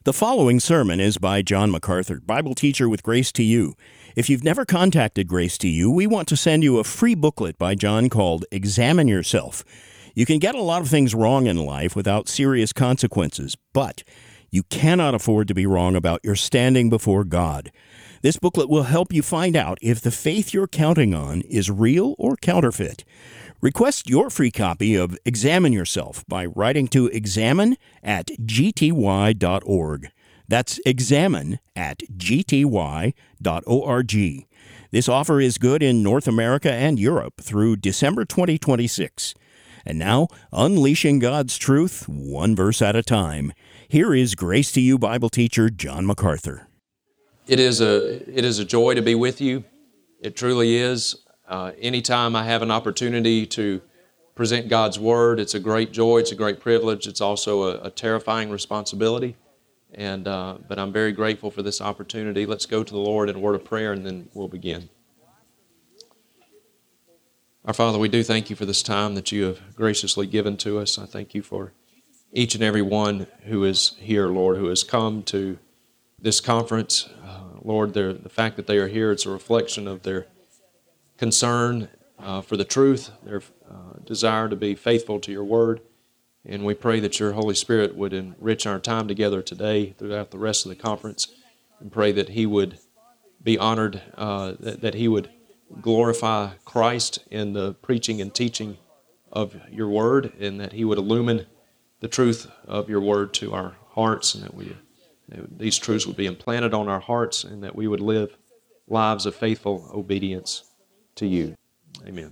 The following sermon is by John MacArthur, Bible teacher with Grace to You. If you've never contacted Grace to You, we want to send you a free booklet by John called Examine Yourself. You can get a lot of things wrong in life without serious consequences, but you cannot afford to be wrong about your standing before God. This booklet will help you find out if the faith you're counting on is real or counterfeit. Request your free copy of Examine Yourself by writing to examine@gty.org. That's examine@gty.org. This offer is good in North America and Europe through December 2026. And now, unleashing God's truth, one verse at a time. Here is Grace to You Bible teacher John MacArthur. It is a joy to be with you. It truly is. Anytime I have an opportunity to present God's Word, it's a great joy, it's a great privilege, it's also a terrifying responsibility. But I'm very grateful for this opportunity. Let's go to the Lord in a word of prayer and then we'll begin. Our Father, we do thank you for this time that you have graciously given to us. I thank you for each and every one who is here, Lord, who has come to this conference. Lord, the fact that they are here, it's a reflection of their concern for the truth, their desire to be faithful to your word. And we pray that your Holy Spirit would enrich our time together today throughout the rest of the conference, and pray that he would be honored, that he would glorify Christ in the preaching and teaching of your word, and that he would illumine the truth of your word to our hearts, and that these truths would be implanted on our hearts, and that we would live lives of faithful obedience to you. Amen.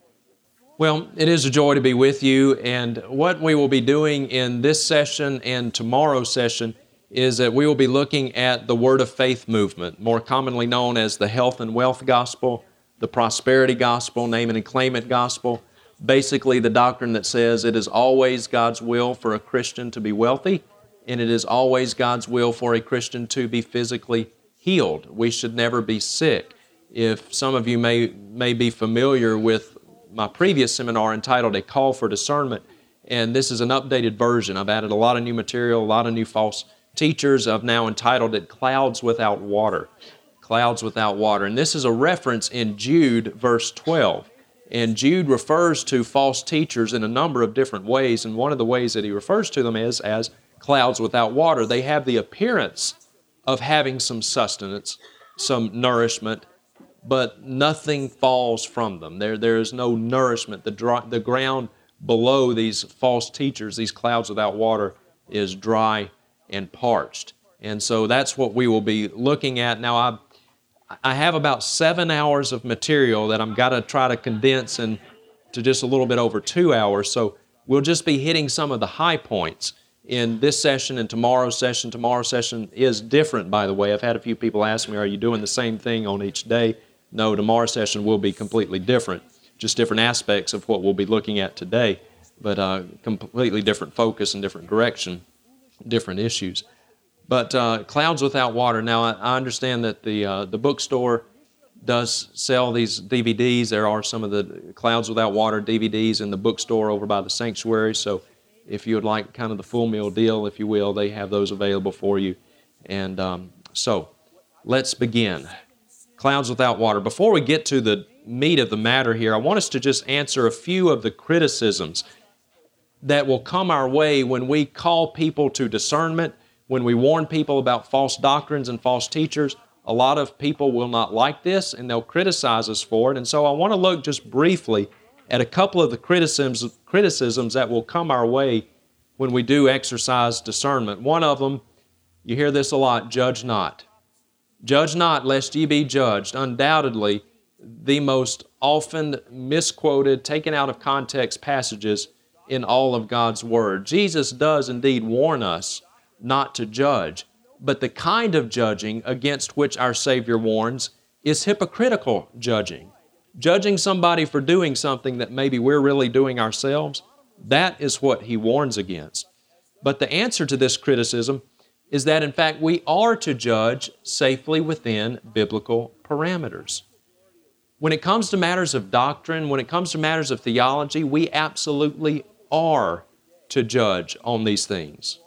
Well, it is a joy to be with you, and what we will be doing in this session and tomorrow's session is that we will be looking at the Word of Faith movement, more commonly known as the health and wealth gospel, the prosperity gospel, name it and claim it gospel. Basically, the doctrine that says it is always God's will for a Christian to be wealthy, and it is always God's will for a Christian to be physically healed. We should never be sick. If some of you may be familiar with my previous seminar entitled A Call for Discernment, and this is an updated version. I've added a lot of new material, a lot of new false teachers. I've now entitled it Clouds Without Water. Clouds Without Water. And this is a reference in Jude, verse 12. And Jude refers to false teachers in a number of different ways, and one of the ways that he refers to them is as clouds without water. They have the appearance of having some sustenance, some nourishment, but nothing falls from them. There is no nourishment. The ground below these false teachers, these clouds without water, is dry and parched. And so that's what we will be looking at. Now, I have about 7 hours of material that I'm got to try to condense into just a little bit over 2 hours. So we'll just be hitting some of the high points in this session and tomorrow's session. Tomorrow's session is different, by the way. I've had a few people ask me, are you doing the same thing on each day? No, tomorrow's session will be completely different, just different aspects of what we'll be looking at today, but completely different focus and different direction, different issues. But Clouds Without Water. Now, I understand that the bookstore does sell these DVDs. There are some of the Clouds Without Water DVDs in the bookstore over by the sanctuary, so if you would like kind of the full meal deal, if you will, they have those available for you. And so, let's begin. Clouds Without Water. Before we get to the meat of the matter here, I want us to just answer a few of the criticisms that will come our way when we call people to discernment, when we warn people about false doctrines and false teachers. A lot of people will not like this, and they'll criticize us for it. And so I want to look just briefly at a couple of the criticisms that will come our way when we do exercise discernment. One of them, you hear this a lot, judge not. Judge not, lest ye be judged. Undoubtedly, the most often misquoted, taken out of context passages in all of God's Word. Jesus does indeed warn us not to judge, but the kind of judging against which our Savior warns is hypocritical judging. Judging somebody for doing something that maybe we're really doing ourselves, that is what He warns against. But the answer to this criticism is that, in fact, we are to judge safely within biblical parameters. When it comes to matters of doctrine, when it comes to matters of theology, we absolutely are to judge on these things.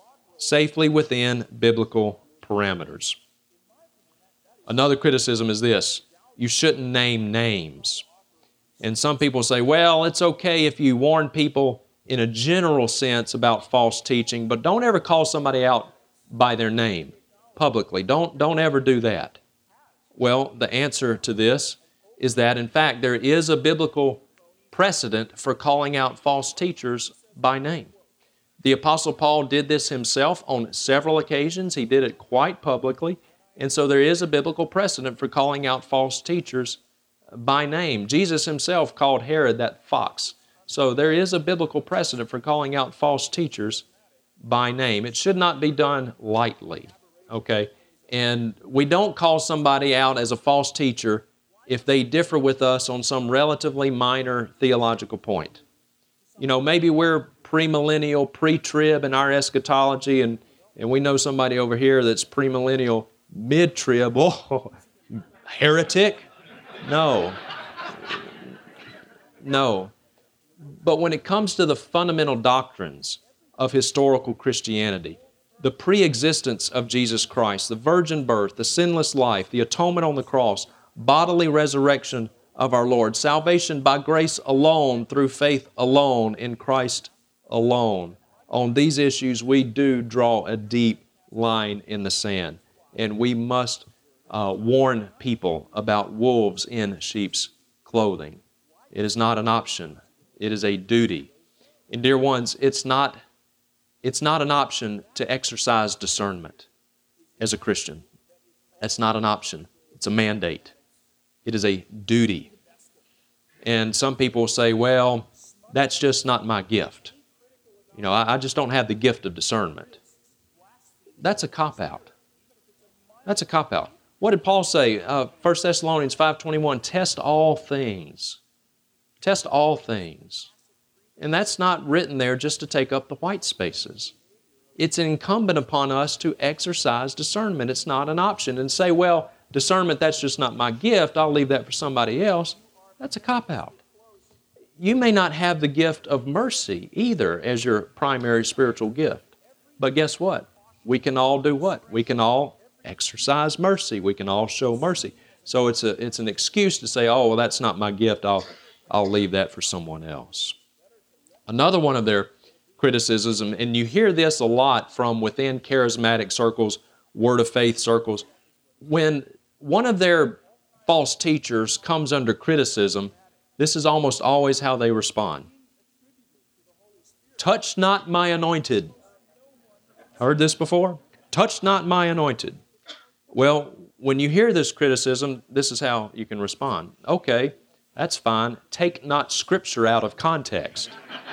safely within biblical parameters. Another criticism is this: you shouldn't name names. And some people say, well, it's okay if you warn people in a general sense about false teaching, but don't ever call somebody out by their name publicly. Don't ever do that. Well, the answer to this is that, in fact, there is a biblical precedent for calling out false teachers by name. The Apostle Paul did this himself on several occasions. He did it quite publicly. And so there is a biblical precedent for calling out false teachers by name. Jesus himself called Herod that fox. So there is a biblical precedent for calling out false teachers by name. It should not be done lightly, okay? And we don't call somebody out as a false teacher if they differ with us on some relatively minor theological point. You know, maybe we're premillennial, pre-trib in our eschatology, and we know somebody over here that's premillennial, mid-trib. Oh, heretic? No. But when it comes to the fundamental doctrines of historical Christianity, the pre-existence of Jesus Christ, the virgin birth, the sinless life, the atonement on the cross, bodily resurrection of our Lord, salvation by grace alone, through faith alone, in Christ alone. On these issues, we do draw a deep line in the sand, and we must warn people about wolves in sheep's clothing. It is not an option. It is a duty. And dear ones, it's not an option to exercise discernment as a Christian. That's not an option. It's a mandate. It is a duty. And some people will say, well, that's just not my gift. You know, I just don't have the gift of discernment. That's a cop-out. That's a cop-out. What did Paul say? 1 Thessalonians 5:21, test all things. Test all things. And that's not written there just to take up the white spaces. It's incumbent upon us to exercise discernment. It's not an option. And say, well, discernment, that's just not my gift. I'll leave that for somebody else. That's a cop-out. You may not have the gift of mercy either as your primary spiritual gift. But guess what? We can all do what? We can all exercise mercy. We can all show mercy. So it's an excuse to say, oh, well, that's not my gift. I'll leave that for someone else. Another one of their criticisms, and you hear this a lot from within charismatic circles, word of faith circles, when one of their false teachers comes under criticism, this is almost always how they respond. Touch not my anointed. Heard this before? Touch not my anointed. Well, when you hear this criticism, this is how you can respond. Okay, that's fine. Take not Scripture out of context.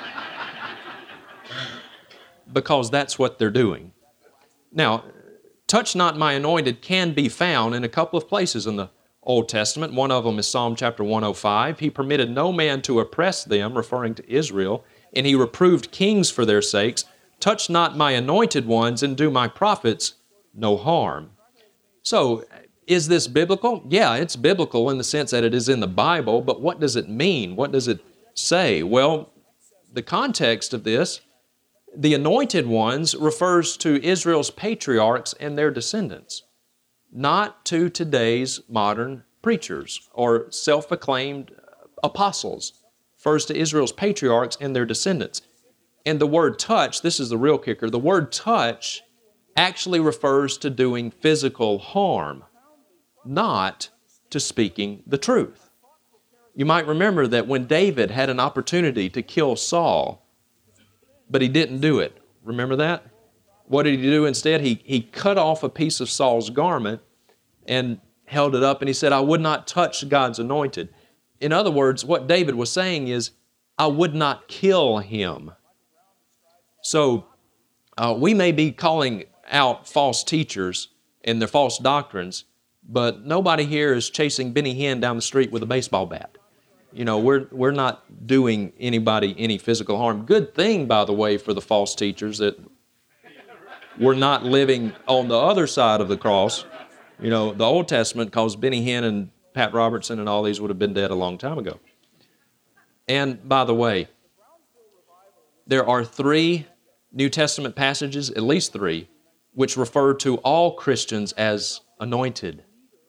Because that's what they're doing. Now, touch not my anointed can be found in a couple of places in the Old Testament. One of them is Psalm chapter 105. He permitted no man to oppress them, referring to Israel, and he reproved kings for their sakes. Touch not my anointed ones, and do my prophets no harm. So, is this biblical? Yeah, it's biblical in the sense that it is in the Bible, but what does it mean? What does it say? Well, the context of this, the anointed ones, refers to Israel's patriarchs and their descendants, not to today's modern preachers or self-acclaimed apostles. Refers to Israel's patriarchs and their descendants. And the word touch, this is the real kicker, the word touch actually refers to doing physical harm, not to speaking the truth. You might remember that when David had an opportunity to kill Saul, but he didn't do it. Remember that? What did he do instead? He cut off a piece of Saul's garment and held it up, and he said, I would not touch God's anointed. In other words, what David was saying is, I would not kill him. So we may be calling out false teachers and their false doctrines, but nobody here is chasing Benny Hinn down the street with a baseball bat. You know, we're not doing anybody any physical harm. Good thing, by the way, for the false teachers that we're not living on the other side of the cross. You know, the Old Testament calls Benny Hinn and Pat Robertson and all these would have been dead a long time ago. And by the way, there are 3 New Testament passages, at least 3, which refer to all Christians as anointed.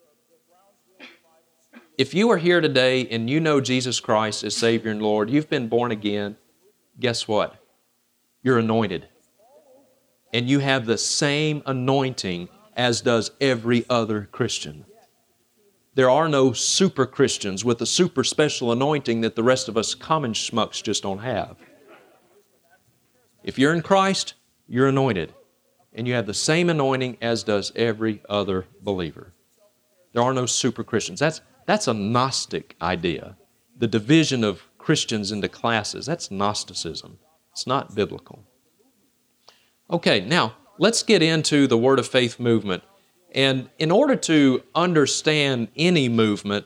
If you are here today and you know Jesus Christ as Savior and Lord, you've been born again, guess what? You're anointed. And you have the same anointing as does every other Christian. There are no super Christians with a super special anointing that the rest of us common schmucks just don't have. If you're in Christ, you're anointed. And you have the same anointing as does every other believer. There are no super Christians. That's a Gnostic idea. The division of Christians into classes, that's Gnosticism. It's not biblical. Okay, now let's get into the Word of Faith movement. And in order to understand any movement,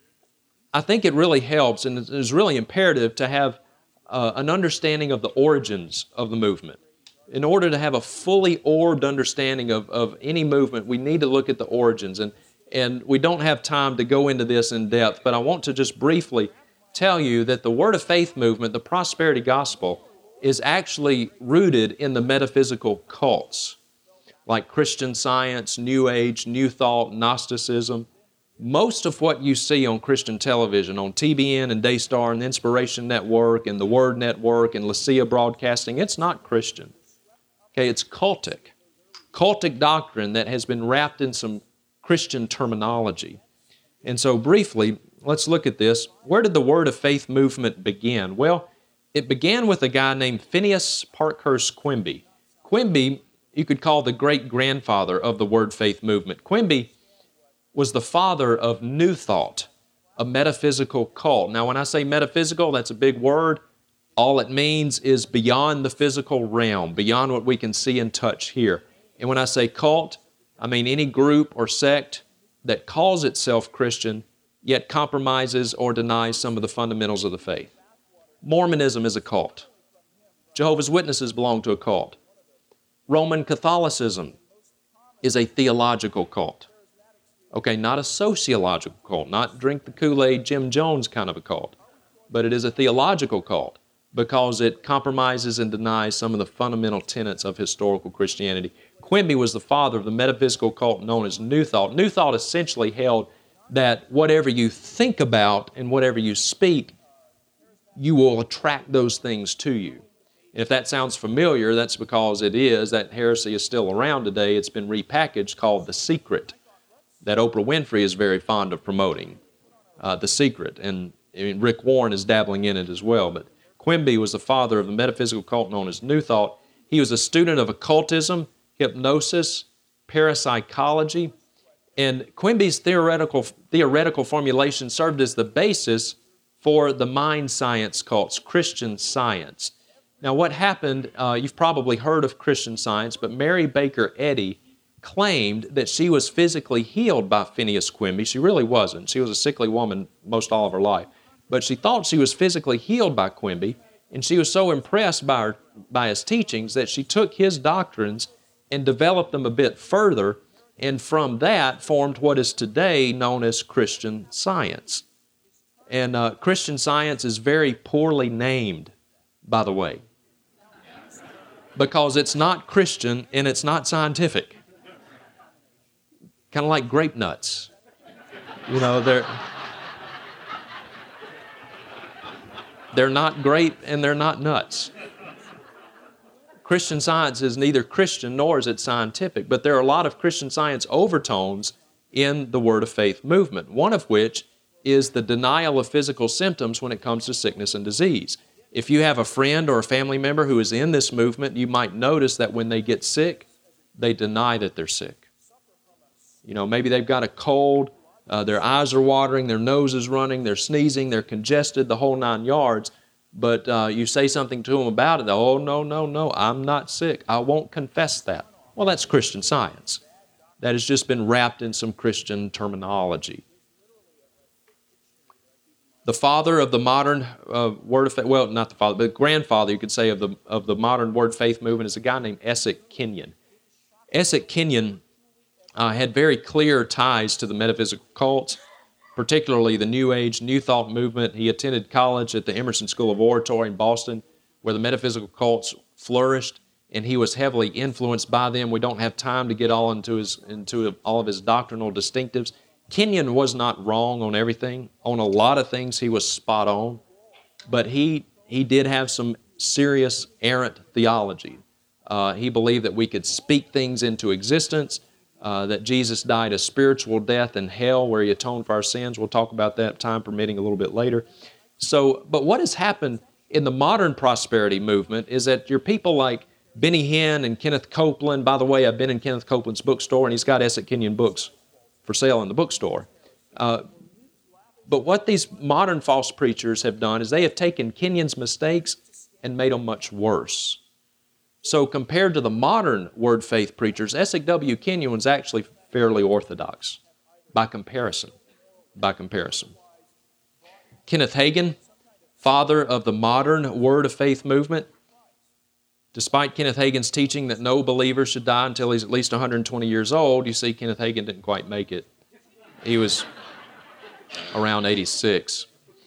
I think it really helps and it is really imperative to have an understanding of the origins of the movement. In order to have a fully orbed understanding of any movement, we need to look at the origins. And we don't have time to go into this in depth, but I want to just briefly tell you that the Word of Faith movement, the prosperity gospel, is actually rooted in the metaphysical cults, like Christian Science, New Age, New Thought, Gnosticism. Most of what you see on Christian television, on TBN and Daystar and the Inspiration Network and the Word Network and Lucia Broadcasting, it's not Christian. Okay, it's cultic. Cultic doctrine that has been wrapped in some Christian terminology. And so briefly, let's look at this. Where did the Word of Faith movement begin? Well, it began with a guy named Phineas Parkhurst Quimby. Quimby, you could call the great-grandfather of the Word Faith movement. Quimby was the father of New Thought, a metaphysical cult. Now, when I say metaphysical, that's a big word. All it means is beyond the physical realm, beyond what we can see and touch here. And when I say cult, I mean any group or sect that calls itself Christian, yet compromises or denies some of the fundamentals of the faith. Mormonism is a cult. Jehovah's Witnesses belong to a cult. Roman Catholicism is a theological cult. Okay, not a sociological cult, not drink the Kool-Aid Jim Jones kind of a cult, but it is a theological cult because it compromises and denies some of the fundamental tenets of historical Christianity. Quimby was the father of the metaphysical cult known as New Thought. New Thought essentially held that whatever you think about and whatever you speak, you will attract those things to you. And if that sounds familiar, that's because it is. That heresy is still around today. It's been repackaged called The Secret, that Oprah Winfrey is very fond of promoting. The Secret. And Rick Warren is dabbling in it as well. But Quimby was the father of the metaphysical cult known as New Thought. He was a student of occultism, hypnosis, parapsychology, and Quimby's theoretical formulation served as the basis for the mind science cults, Christian Science. Now what happened, you've probably heard of Christian Science, but Mary Baker Eddy claimed that she was physically healed by Phineas Quimby. She really wasn't. She was a sickly woman most all of her life. But she thought she was physically healed by Quimby, and she was so impressed by his teachings that she took his doctrines and developed them a bit further, and from that formed what is today known as Christian Science. And Christian Science is very poorly named, by the way, because it's not Christian and it's not scientific. Kind of like grape nuts. You know, they're not grape and they're not nuts. Christian Science is neither Christian nor is it scientific, but there are a lot of Christian Science overtones in the Word of Faith movement, one of which is the denial of physical symptoms when it comes to sickness and disease. If you have a friend or a family member who is in this movement, you might notice that when they get sick, they deny that they're sick. You know, maybe they've got a cold, their eyes are watering, their nose is running, they're sneezing, they're congested, the whole 9 yards, but you say something to them about it, oh, no, I'm not sick. I won't confess that. Well, that's Christian Science. That has just been wrapped in some Christian terminology. The father of the modern Word of Faith, well, not the father, but grandfather, you could say, of the modern Word Faith movement is a guy named Essek Kenyon. Essek Kenyon had very clear ties to the metaphysical cults, particularly the New Age, New Thought movement. He attended college at the Emerson School of Oratory in Boston, where the metaphysical cults flourished. and he was heavily influenced by them. We don't have time to get all into all of his doctrinal distinctives. Kenyon was not wrong on everything. On a lot of things, he was spot on, but he did have some serious errant theology. He believed that we could speak things into existence, that Jesus died a spiritual death in hell where he atoned for our sins. We'll talk about that, time permitting, a little bit later. But what has happened in the modern prosperity movement is that your people like Benny Hinn and Kenneth Copeland. By the way, I've been in Kenneth Copeland's bookstore, and he's got Essex Kenyon books for sale in the bookstore. But what these modern false preachers have done is they have taken Kenyon's mistakes and made them much worse. So compared to the modern word faith preachers, Essex W. Kenyon was actually fairly orthodox by comparison. Kenneth Hagin, father of the modern word of faith movement, despite Kenneth Hagin's teaching that no believer should die until he's at least 120 years old, you see Kenneth Hagin didn't quite make it. He was around 86.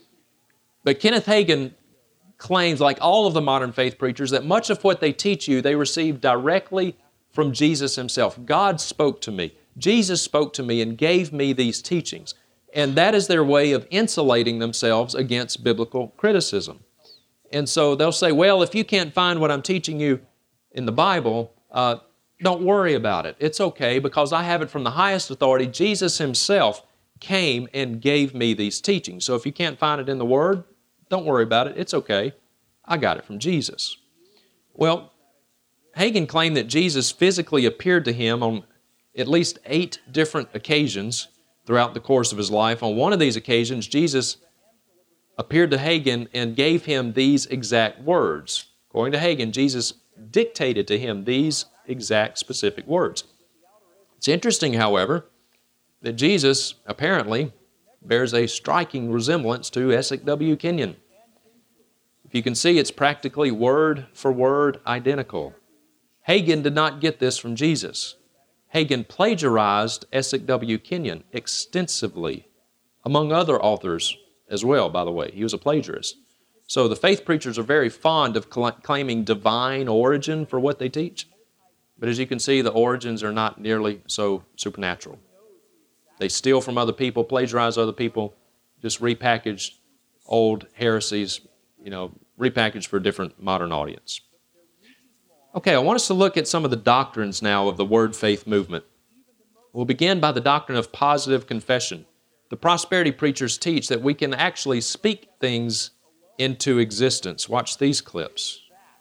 But Kenneth Hagin claims, like all of the modern faith preachers, that much of what they teach you, they received directly from Jesus himself. God spoke to me. Jesus spoke to me and gave me these teachings. And that is their way of insulating themselves against biblical criticism. And so they'll say, well, if you can't find what I'm teaching you in the Bible, don't worry about it. It's okay because I have it from the highest authority. Jesus himself came and gave me these teachings. So if you can't find it in the Word, don't worry about it. It's okay. I got it from Jesus. Well, Hagin claimed that Jesus physically appeared to him on at least 8 different occasions throughout the course of his life. On one of these occasions, Jesus appeared to Hagin and gave him these exact words. According to Hagin, Jesus dictated to him these exact specific words. It's interesting, however, that Jesus apparently bears a striking resemblance to Essex W. Kenyon. If you can see, it's practically word for word identical. Hagin did not get this from Jesus. Hagin plagiarized Essex W. Kenyon extensively, among other authors as well, by the way. He was a plagiarist. So the faith preachers are very fond of claiming divine origin for what they teach. But as you can see, the origins are not nearly so supernatural. They steal from other people, plagiarize other people, just repackage old heresies, repackaged for a different modern audience. Okay, I want us to look at some of the doctrines now of the word faith movement. We'll begin by the doctrine of positive confession. The prosperity preachers teach that we can actually speak things into existence. Watch these clips.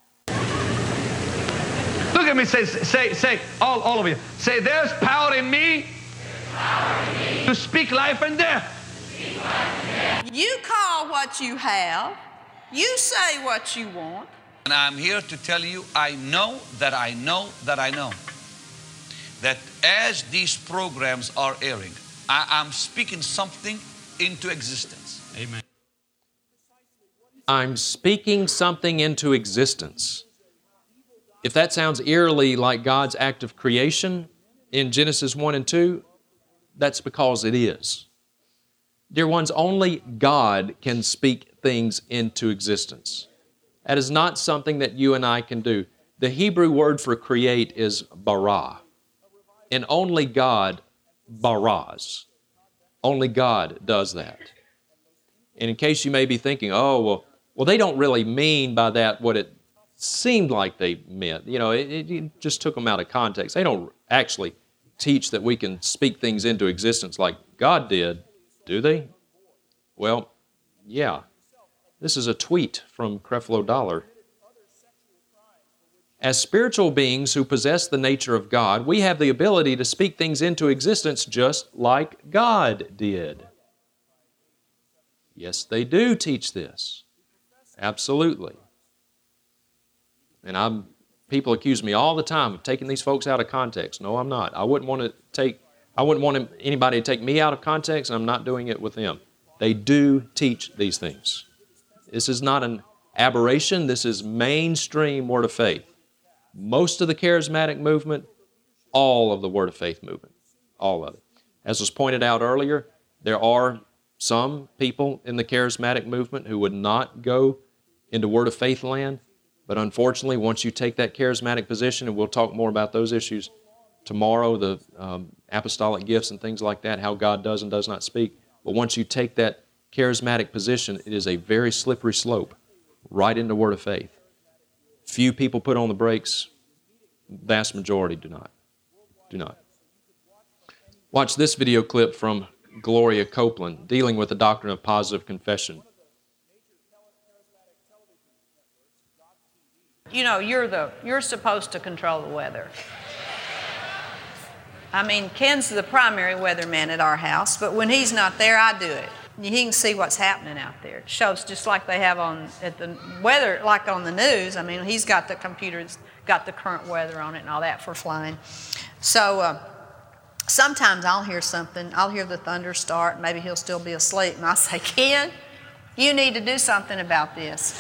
Look at me, say, all of you. Say, there's power in me, to speak life and death. You call what you have. You say what you want. And I'm here to tell you, I know that as these programs are airing, I'm speaking something into existence. Amen. I'm speaking something into existence. If that sounds eerily like God's act of creation in Genesis 1 and 2, that's because it is. Dear ones, only God can speak things into existence. That is not something that you and I can do. The Hebrew word for create is bara. And only God baras. Only God does that. And in case you may be thinking, well, they don't really mean by that what it seemed like they meant. It just took them out of context. They don't actually teach that we can speak things into existence like God did, do they? Well, yeah. This is a tweet from Creflo Dollar. As spiritual beings who possess the nature of God, we have the ability to speak things into existence just like God did. Yes, they do teach this. Absolutely. And people accuse me all the time of taking these folks out of context. No, I'm not. I wouldn't want anybody to take me out of context, and I'm not doing it with them. They do teach these things. This is not an aberration. This is mainstream Word of Faith. Most of the charismatic movement, all of the Word of Faith movement, all of it. As was pointed out earlier, there are some people in the charismatic movement who would not go into Word of Faith land. But unfortunately, once you take that charismatic position, and we'll talk more about those issues tomorrow, the apostolic gifts and things like that, how God does and does not speak. But once you take that charismatic position, it is a very slippery slope right into Word of Faith. Few people put on the brakes. Vast majority do not. Do not. Watch this video clip from Gloria Copeland dealing with the doctrine of positive confession. You know, you're supposed to control the weather. I mean, Ken's the primary weatherman at our house, but when he's not there, I do it. He can see what's happening out there. It shows just like they have at the weather, like on the news. I mean, he's got the computers, got the current weather on it and all that for flying. So sometimes I'll hear something. I'll hear the thunder start. Maybe he'll still be asleep. And I say, Ken, you need to do something about this.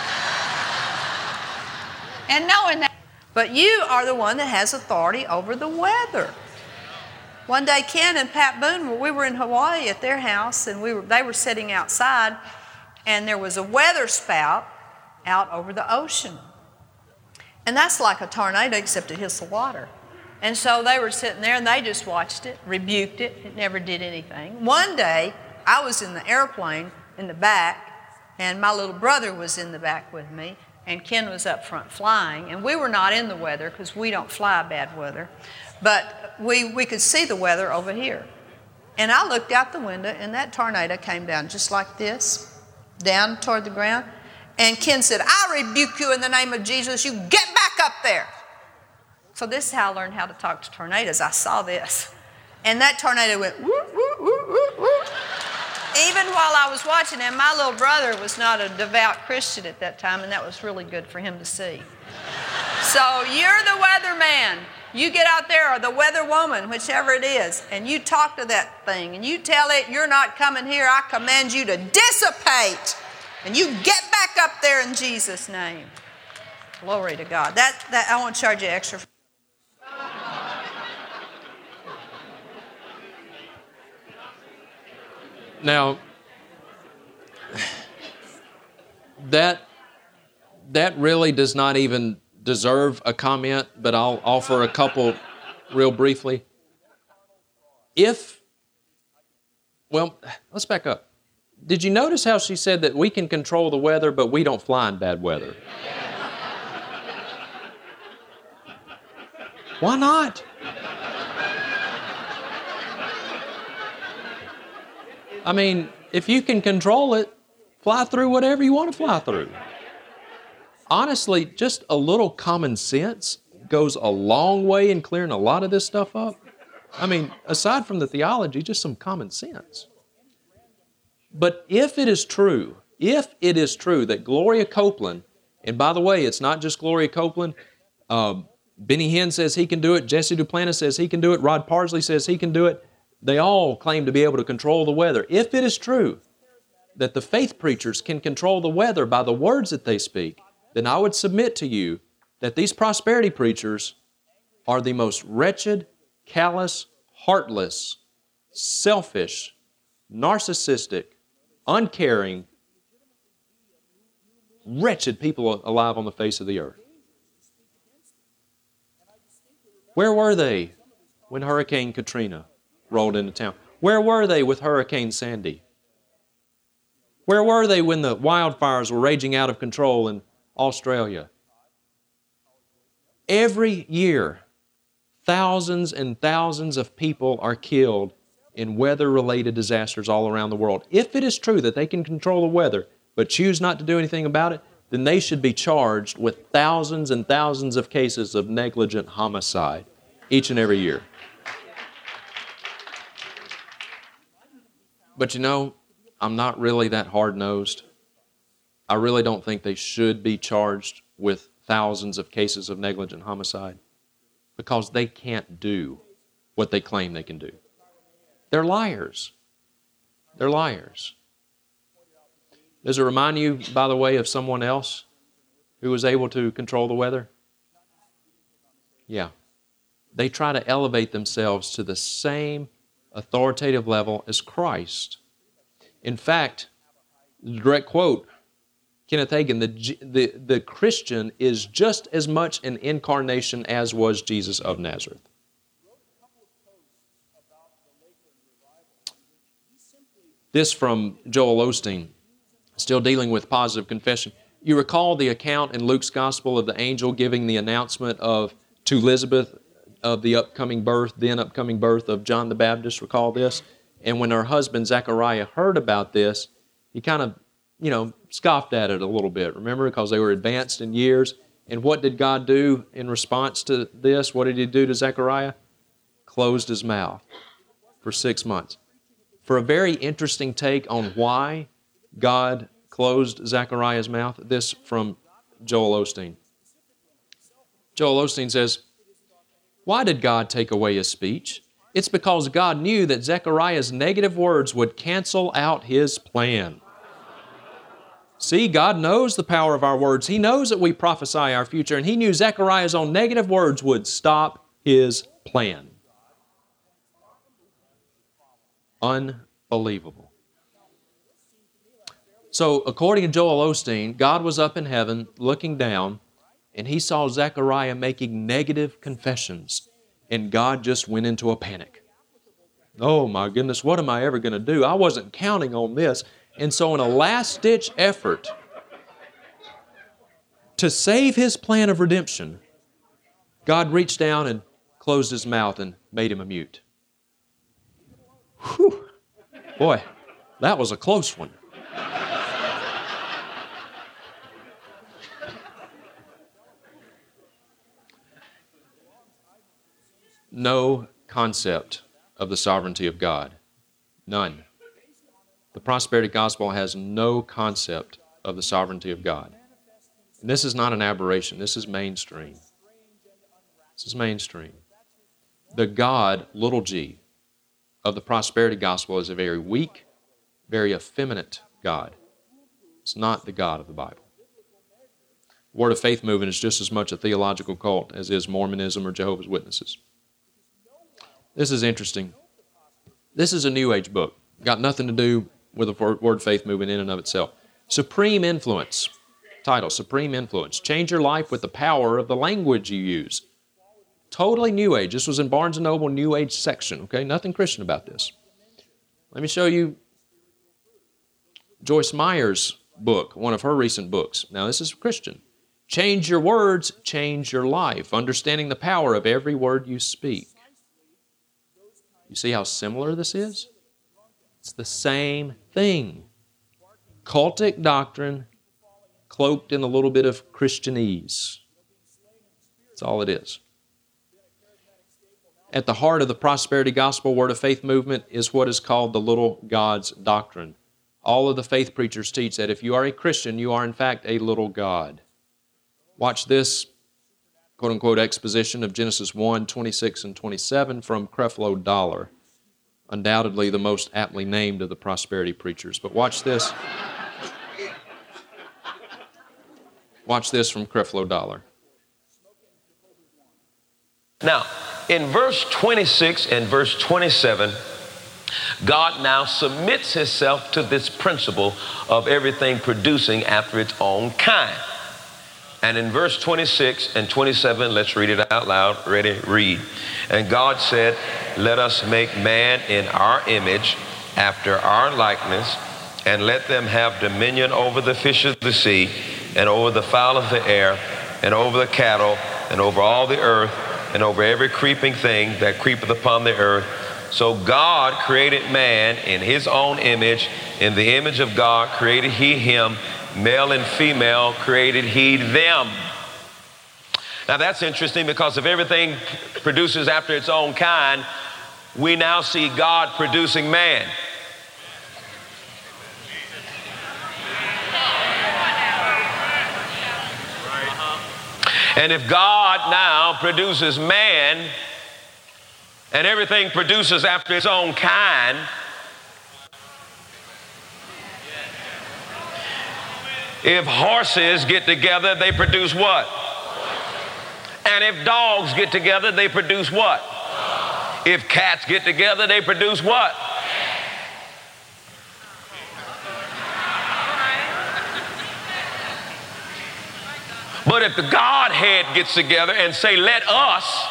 And knowing that, but you are the one that has authority over the weather. One day, Ken and Pat Boone, we were in Hawaii at their house, and they were sitting outside, and there was a weather spout out over the ocean. And that's like a tornado, except it hits the water. And so they were sitting there, and they just watched it, rebuked it. It never did anything. One day, I was in the airplane in the back, and my little brother was in the back with me, and Ken was up front flying, and we were not in the weather because we don't fly bad weather, but we could see the weather over here. And I looked out the window, and that tornado came down just like this, down toward the ground, and Ken said, I rebuke you in the name of Jesus, you get back up there. So this is how I learned how to talk to tornadoes. I saw this, and that tornado went whoop, whoop, whoop, whoop, whoop. Even while I was watching him, my little brother was not a devout Christian at that time, and that was really good for him to see. So you're the weatherman. You get out there, or the weather woman, whichever it is, and you talk to that thing, and you tell it, you're not coming here. I command you to dissipate, and you get back up there in Jesus' name. Glory to God. That I won't charge you extra. Now, that really does not even deserve a comment, but I'll offer a couple real briefly. Well, let's back up. Did you notice how she said that we can control the weather, but we don't fly in bad weather? Why not? I mean, if you can control it, fly through whatever you want to fly through. Honestly, just a little common sense goes a long way in clearing a lot of this stuff up. I mean, aside from the theology, just some common sense. But if it is true that Gloria Copeland, and by the way, it's not just Gloria Copeland, Benny Hinn says he can do it, Jesse Duplantis says he can do it, Rod Parsley says he can do it. They all claim to be able to control the weather. If it is true that the faith preachers can control the weather by the words that they speak, then I would submit to you that these prosperity preachers are the most wretched, callous, heartless, selfish, narcissistic, uncaring, wretched people alive on the face of the earth. Where were they when Hurricane Katrina rolled into town? Where were they with Hurricane Sandy? Where were they when the wildfires were raging out of control in Australia? Every year, thousands and thousands of people are killed in weather-related disasters all around the world. If it is true that they can control the weather but choose not to do anything about it, then they should be charged with thousands and thousands of cases of negligent homicide each and every year. But you know, I'm not really that hard-nosed. I really don't think they should be charged with thousands of cases of negligent homicide because they can't do what they claim they can do. They're liars. They're liars. Does it remind you, by the way, of someone else who was able to control the weather? Yeah. They try to elevate themselves to the same authoritative level as Christ. In fact, the direct quote Kenneth Hagin, the Christian is just as much an incarnation as was Jesus of Nazareth. This from Joel Osteen, still dealing with positive confession. You recall the account in Luke's Gospel of the angel giving the announcement to Elizabeth of the upcoming birth of John the Baptist. Recall this? And when her husband Zechariah heard about this, he kind of, scoffed at it a little bit. Remember, because they were advanced in years. And what did God do in response to this? What did He do to Zechariah? Closed his mouth for 6 months. For a very interesting take on why God closed Zechariah's mouth, this from Joel Osteen. Joel Osteen says, why did God take away his speech? It's because God knew that Zechariah's negative words would cancel out His plan. See, God knows the power of our words. He knows that we prophesy our future, and He knew Zechariah's own negative words would stop His plan. Unbelievable. So, according to Joel Osteen, God was up in heaven looking down, and He saw Zechariah making negative confessions, and God just went into a panic. Oh my goodness, what am I ever going to do? I wasn't counting on this. And so in a last-ditch effort to save His plan of redemption, God reached down and closed His mouth and made him a mute. Whew. Boy, that was a close one. No concept of the sovereignty of God. None. The prosperity gospel has no concept of the sovereignty of God. And this is not an aberration. This is mainstream. This is mainstream. The God, little g, of the prosperity gospel is a very weak, very effeminate God. It's not the God of the Bible. The Word of Faith movement is just as much a theological cult as is Mormonism or Jehovah's Witnesses. This is interesting. This is a New Age book. Got nothing to do with the Word of Faith movement in and of itself. Supreme Influence. Title, Supreme Influence. Change your life with the power of the language you use. Totally New Age. This was in Barnes & Noble New Age section, okay? Nothing Christian about this. Let me show you Joyce Meyer's book, one of her recent books. Now, this is Christian. Change your words, change your life. Understanding the power of every word you speak. You see how similar this is? It's the same thing. Cultic doctrine cloaked in a little bit of Christianese. That's all it is. At the heart of the prosperity gospel Word of Faith movement is what is called the little God's doctrine. All of the faith preachers teach that if you are a Christian, you are in fact a little God. Watch this quote-unquote exposition of Genesis 1, 26 and 27 from Creflo Dollar. Undoubtedly the most aptly named of the prosperity preachers. But watch this. Watch this from Creflo Dollar. Now, in verse 26 and verse 27, God now submits Himself to this principle of everything producing after its own kind. And in verse 26 and 27, let's read it out loud. Ready? Read. And God said, let us make man in our image, after our likeness, and let them have dominion over the fish of the sea, and over the fowl of the air, and over the cattle, and over all the earth, and over every creeping thing that creepeth upon the earth. So God created man in His own image. In the image of God created He him. Male and female created He them. Now that's interesting, because if everything produces after its own kind, we now see God producing man. And if God now produces man, and everything produces after its own kind, if horses get together, they produce what? And if dogs get together, they produce what? If cats get together, they produce what? But if the Godhead gets together and say, let us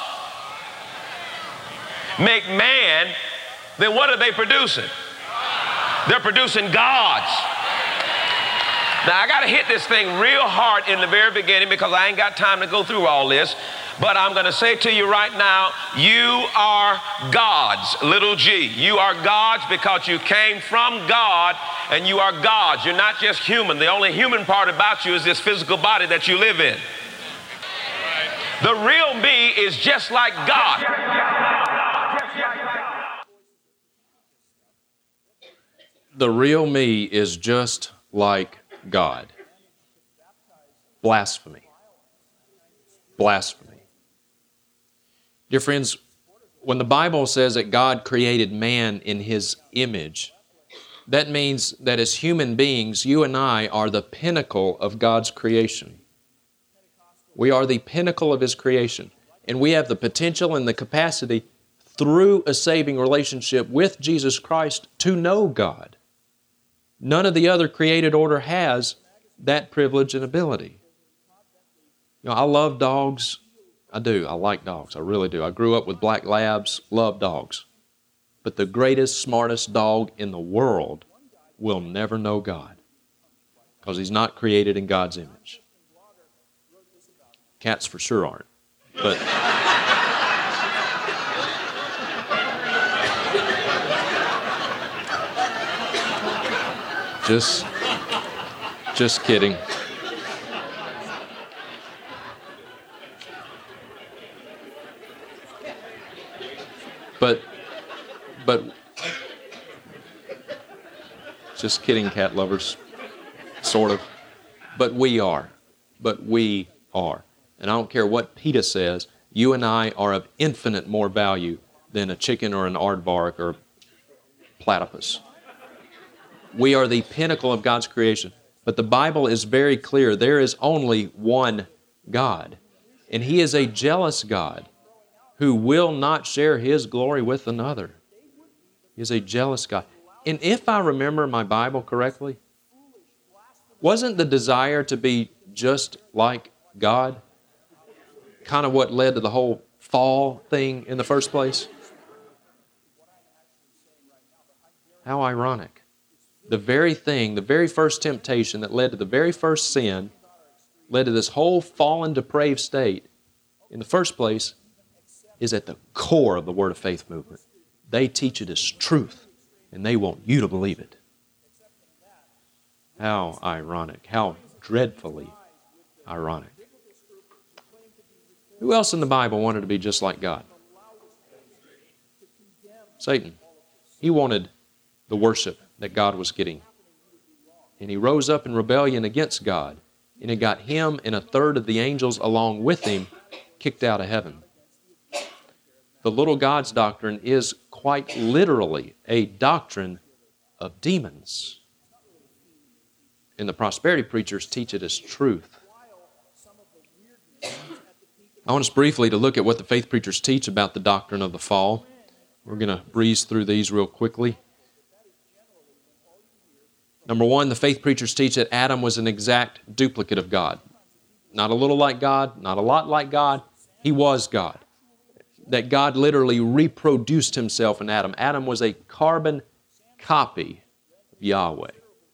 make man, then what are they producing? They're producing gods. Now, I got to hit this thing real hard in the very beginning because I ain't got time to go through all this. But I'm going to say to you right now, you are gods, little g. You are gods because you came from God, and you are gods. You're not just human. The only human part about you is this physical body that you live in. The real me is just like God. The real me is just like God. Blasphemy. Blasphemy. Dear friends, when the Bible says that God created man in His image, that means that as human beings, you and I are the pinnacle of God's creation. We are the pinnacle of His creation, and we have the potential and the capacity through a saving relationship with Jesus Christ to know God. None of the other created order has that privilege and ability. You know, I love dogs. I do. I like dogs. I really do. I grew up with black labs, love dogs. But the greatest, smartest dog in the world will never know God because he's not created in God's image. Cats for sure aren't. But just kidding. But just kidding, cat lovers, sort of. But we are. And I don't care what PETA says, you and I are of infinite more value than a chicken or an aardvark or platypus. We are the pinnacle of God's creation. But the Bible is very clear. There is only one God. And He is a jealous God who will not share His glory with another. He is a jealous God. And if I remember my Bible correctly, wasn't the desire to be just like God kind of what led to the whole fall thing in the first place? How ironic. The very thing, the very first temptation that led to the very first sin, led to this whole fallen, depraved state, in the first place, is at the core of the Word of Faith movement. They teach it as truth, and they want you to believe it. How ironic. How dreadfully ironic. Who else in the Bible wanted to be just like God? Satan. He wanted the worship that God was getting. And he rose up in rebellion against God, and it got him and a third of the angels along with him kicked out of heaven. The little God's doctrine is quite literally a doctrine of demons. And the prosperity preachers teach it as truth. I want us briefly to look at what the faith preachers teach about the doctrine of the fall. We're going to breeze through these real quickly. Number one, the faith preachers teach that Adam was an exact duplicate of God. Not a little like God, not a lot like God. He was God. That God literally reproduced Himself in Adam. Adam was a carbon copy of Yahweh.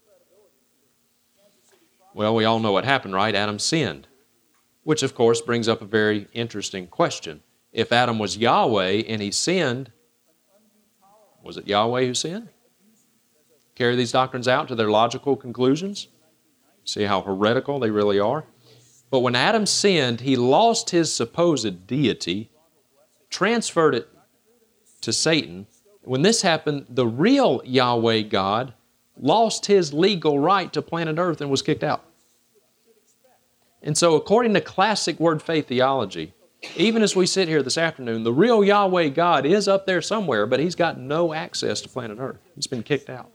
Well, we all know what happened, right? Adam sinned. Which, of course, brings up a very interesting question. If Adam was Yahweh and he sinned, was it Yahweh who sinned? Carry these doctrines out to their logical conclusions. See how heretical they really are. But when Adam sinned, he lost his supposed deity, transferred it to Satan. When this happened, the real Yahweh God lost his legal right to planet Earth and was kicked out. And so according to classic word faith theology, even as we sit here this afternoon, the real Yahweh God is up there somewhere, but He's got no access to planet Earth. He's been kicked out.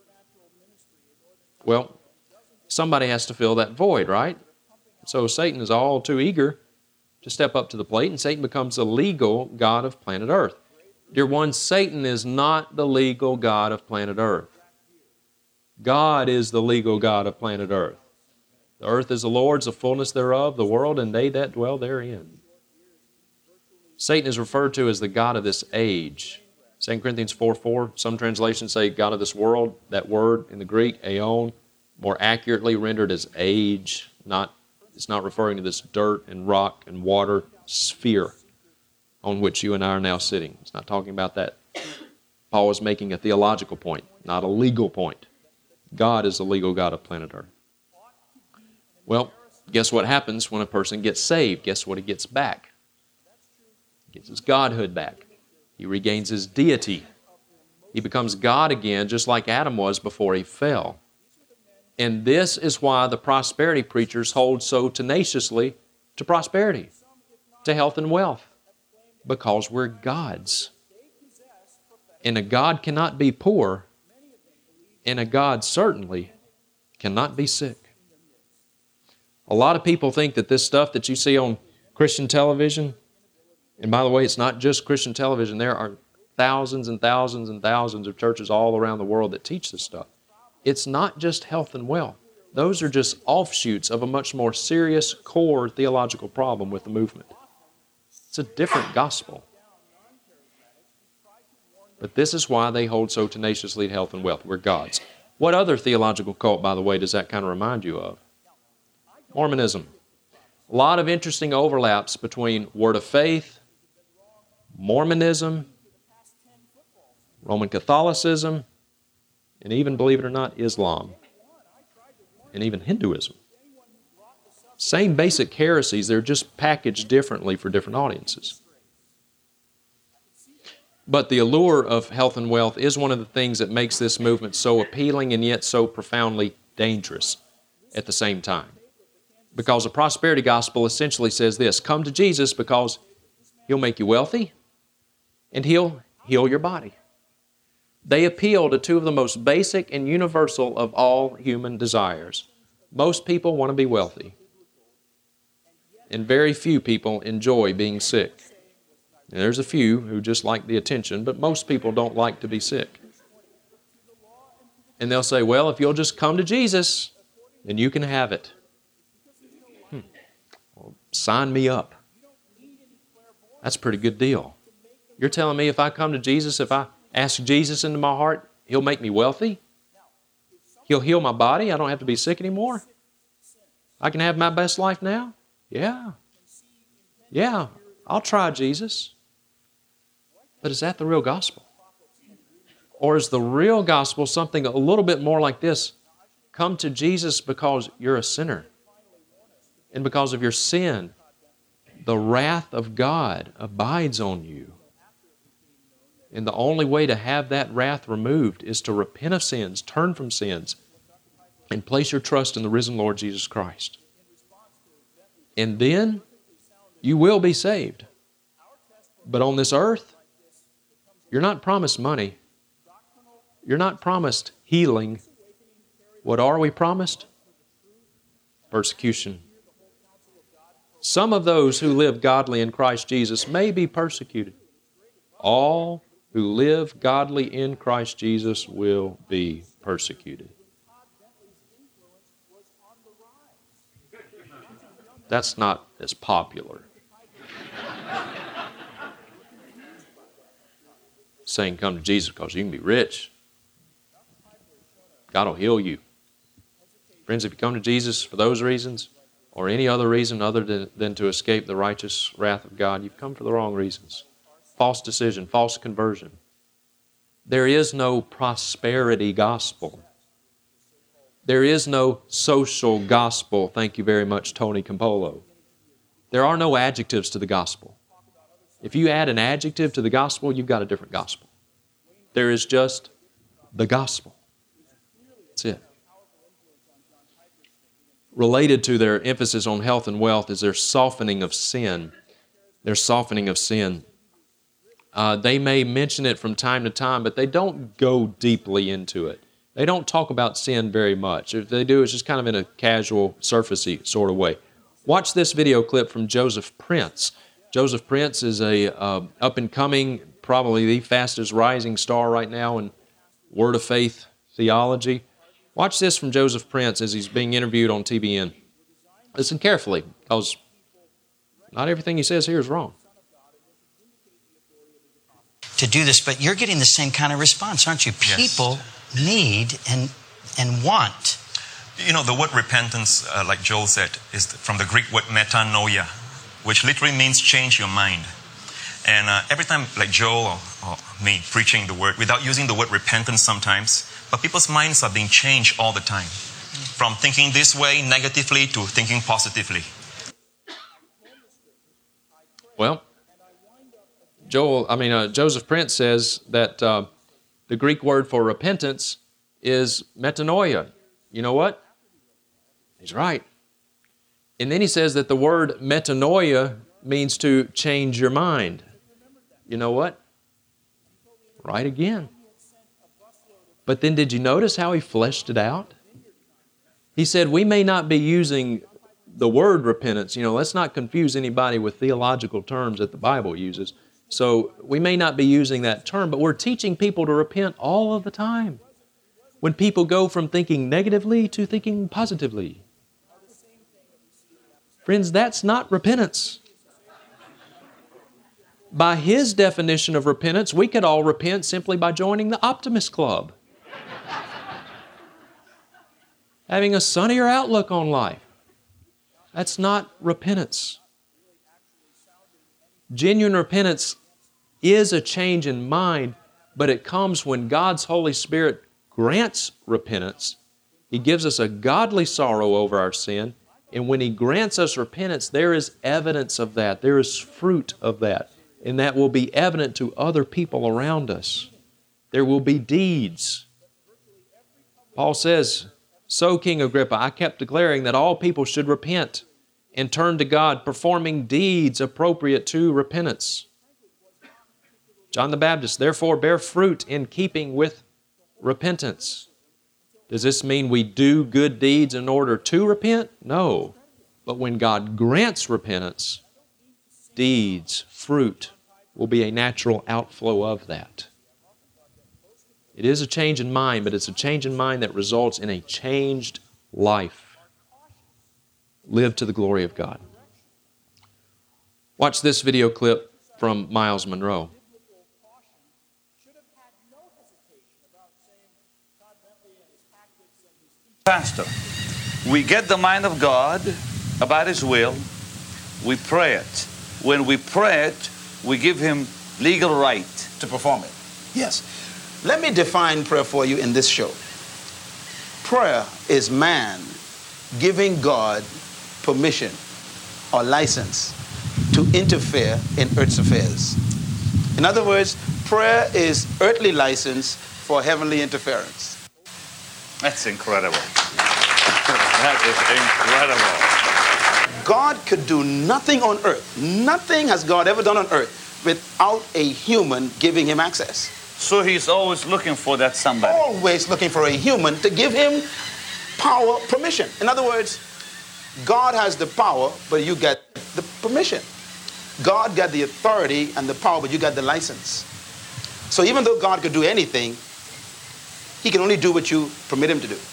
Well, somebody has to fill that void, right? So Satan is all too eager to step up to the plate, and Satan becomes the legal God of planet Earth. Dear ones, Satan is not the legal God of planet Earth. God is the legal God of planet Earth. The earth is the Lord's, the fullness thereof, the world, and they that dwell therein. Satan is referred to as the god of this age. 2 Corinthians 4:4, some translations say God of this world. That word in the Greek, aeon, more accurately rendered as age. It's not referring to this dirt and rock and water sphere on which you and I are now sitting. It's not talking about that. Paul is making a theological point, not a legal point. God is the legal God of planet Earth. Well, guess what happens when a person gets saved? Guess what he gets back? He gets his godhood back. He regains his deity. He becomes God again, just like Adam was before he fell. And this is why the prosperity preachers hold so tenaciously to prosperity, to health and wealth, because we're gods. And a God cannot be poor, and a God certainly cannot be sick. A lot of people think that this stuff that you see on Christian television, and by the way, it's not just Christian television. There are thousands and thousands and thousands of churches all around the world that teach this stuff. It's not just health and wealth. Those are just offshoots of a much more serious core theological problem with the movement. It's a different gospel. But this is why they hold so tenaciously to health and wealth. We're gods. What other theological cult, by the way, does that kind of remind you of? Mormonism. A lot of interesting overlaps between Word of Faith, Mormonism, Roman Catholicism, and even, believe it or not, Islam, and even Hinduism. Same basic heresies, they're just packaged differently for different audiences. But the allure of health and wealth is one of the things that makes this movement so appealing and yet so profoundly dangerous at the same time. Because the prosperity gospel essentially says this: come to Jesus because He'll make you wealthy and He'll heal your body. They appeal to two of the most basic and universal of all human desires. Most people want to be wealthy, and very few people enjoy being sick. And there's a few who just like the attention, but most people don't like to be sick. And they'll say, well, if you'll just come to Jesus, then you can have it. Well, sign me up. That's a pretty good deal. You're telling me if I come to Jesus, if I ask Jesus into my heart, He'll make me wealthy? He'll heal my body? I don't have to be sick anymore? I can have my best life now? Yeah, I'll try Jesus. But is that the real gospel? Or is the real gospel something a little bit more like this? Come to Jesus because you're a sinner. And because of your sin, the wrath of God abides on you. And the only way to have that wrath removed is to repent of sins, turn from sins, and place your trust in the risen Lord Jesus Christ. And then you will be saved. But on this earth, you're not promised money. You're not promised healing. What are we promised? Persecution. Some of those who live godly in Christ Jesus may be persecuted. All who live godly in Christ Jesus will be persecuted. That's not as popular. Saying come to Jesus because you can be rich. God will heal you. Friends, if you come to Jesus for those reasons or any other reason other than to escape the righteous wrath of God, you've come for the wrong reasons. False decision, false conversion. There is no prosperity gospel. There is no social gospel. Thank you very much, Tony Campolo. There are no adjectives to the gospel. If you add an adjective to the gospel, you've got a different gospel. There is just the gospel. That's it. Related to their emphasis on health and wealth is their softening of sin. Their softening of sin. They may mention it from time to time, but they don't go deeply into it. They don't talk about sin very much. If they do, it's just kind of in a casual, surfacey sort of way. Watch this video clip from Joseph Prince. Joseph Prince is a up-and-coming, probably the fastest rising star right now in Word of Faith theology. Watch this from Joseph Prince as he's being interviewed on TBN. Listen carefully, because not everything he says here is wrong. To do this, but you're getting the same kind of response, aren't you? People need and want. You know, the word repentance, like Joel said, is from the Greek word metanoia, which literally means change your mind. And every time, like Joel or me, preaching the word, without using the word repentance sometimes, but people's minds are being changed all the time. From thinking this way negatively to thinking positively. Well, Joseph Prince says that the Greek word for repentance is metanoia. You know what? He's right. And then he says that the word metanoia means to change your mind. You know what? Right again. But then did you notice how he fleshed it out? He said, we may not be using the word repentance. Let's not confuse anybody with theological terms that the Bible uses. So we may not be using that term, but we're teaching people to repent all of the time. When people go from thinking negatively to thinking positively. Friends, that's not repentance. By his definition of repentance, we could all repent simply by joining the Optimist Club. Having a sunnier outlook on life. That's not repentance. Genuine repentance is a change in mind, but it comes when God's Holy Spirit grants repentance. He gives us a godly sorrow over our sin, and when He grants us repentance, there is evidence of that. There is fruit of that, and that will be evident to other people around us. There will be deeds. Paul says, "So, King Agrippa, I kept declaring that all people should repent and turn to God, performing deeds appropriate to repentance." John the Baptist, therefore, bear fruit in keeping with repentance. Does this mean we do good deeds in order to repent? No. But when God grants repentance, deeds, fruit, will be a natural outflow of that. It is a change in mind, but it's a change in mind that results in a changed life. Live to the glory of God. Watch this video clip from Miles Monroe. Pastor, we get the mind of God about His will, we pray it. When we pray it, we give Him legal right to perform it. Yes. Let me define prayer for you in this show. Prayer is man giving God permission or license to interfere in earth's affairs. In other words, prayer is earthly license for heavenly interference. That's incredible. That is incredible. God could do nothing on earth. Nothing has God ever done on earth without a human giving Him access. So He's always looking for that somebody. Always looking for a human to give Him power, permission. In other words, God has the power, but you get the permission. God got the authority and the power, but you got the license. So even though God could do anything, He can only do what you permit Him to do.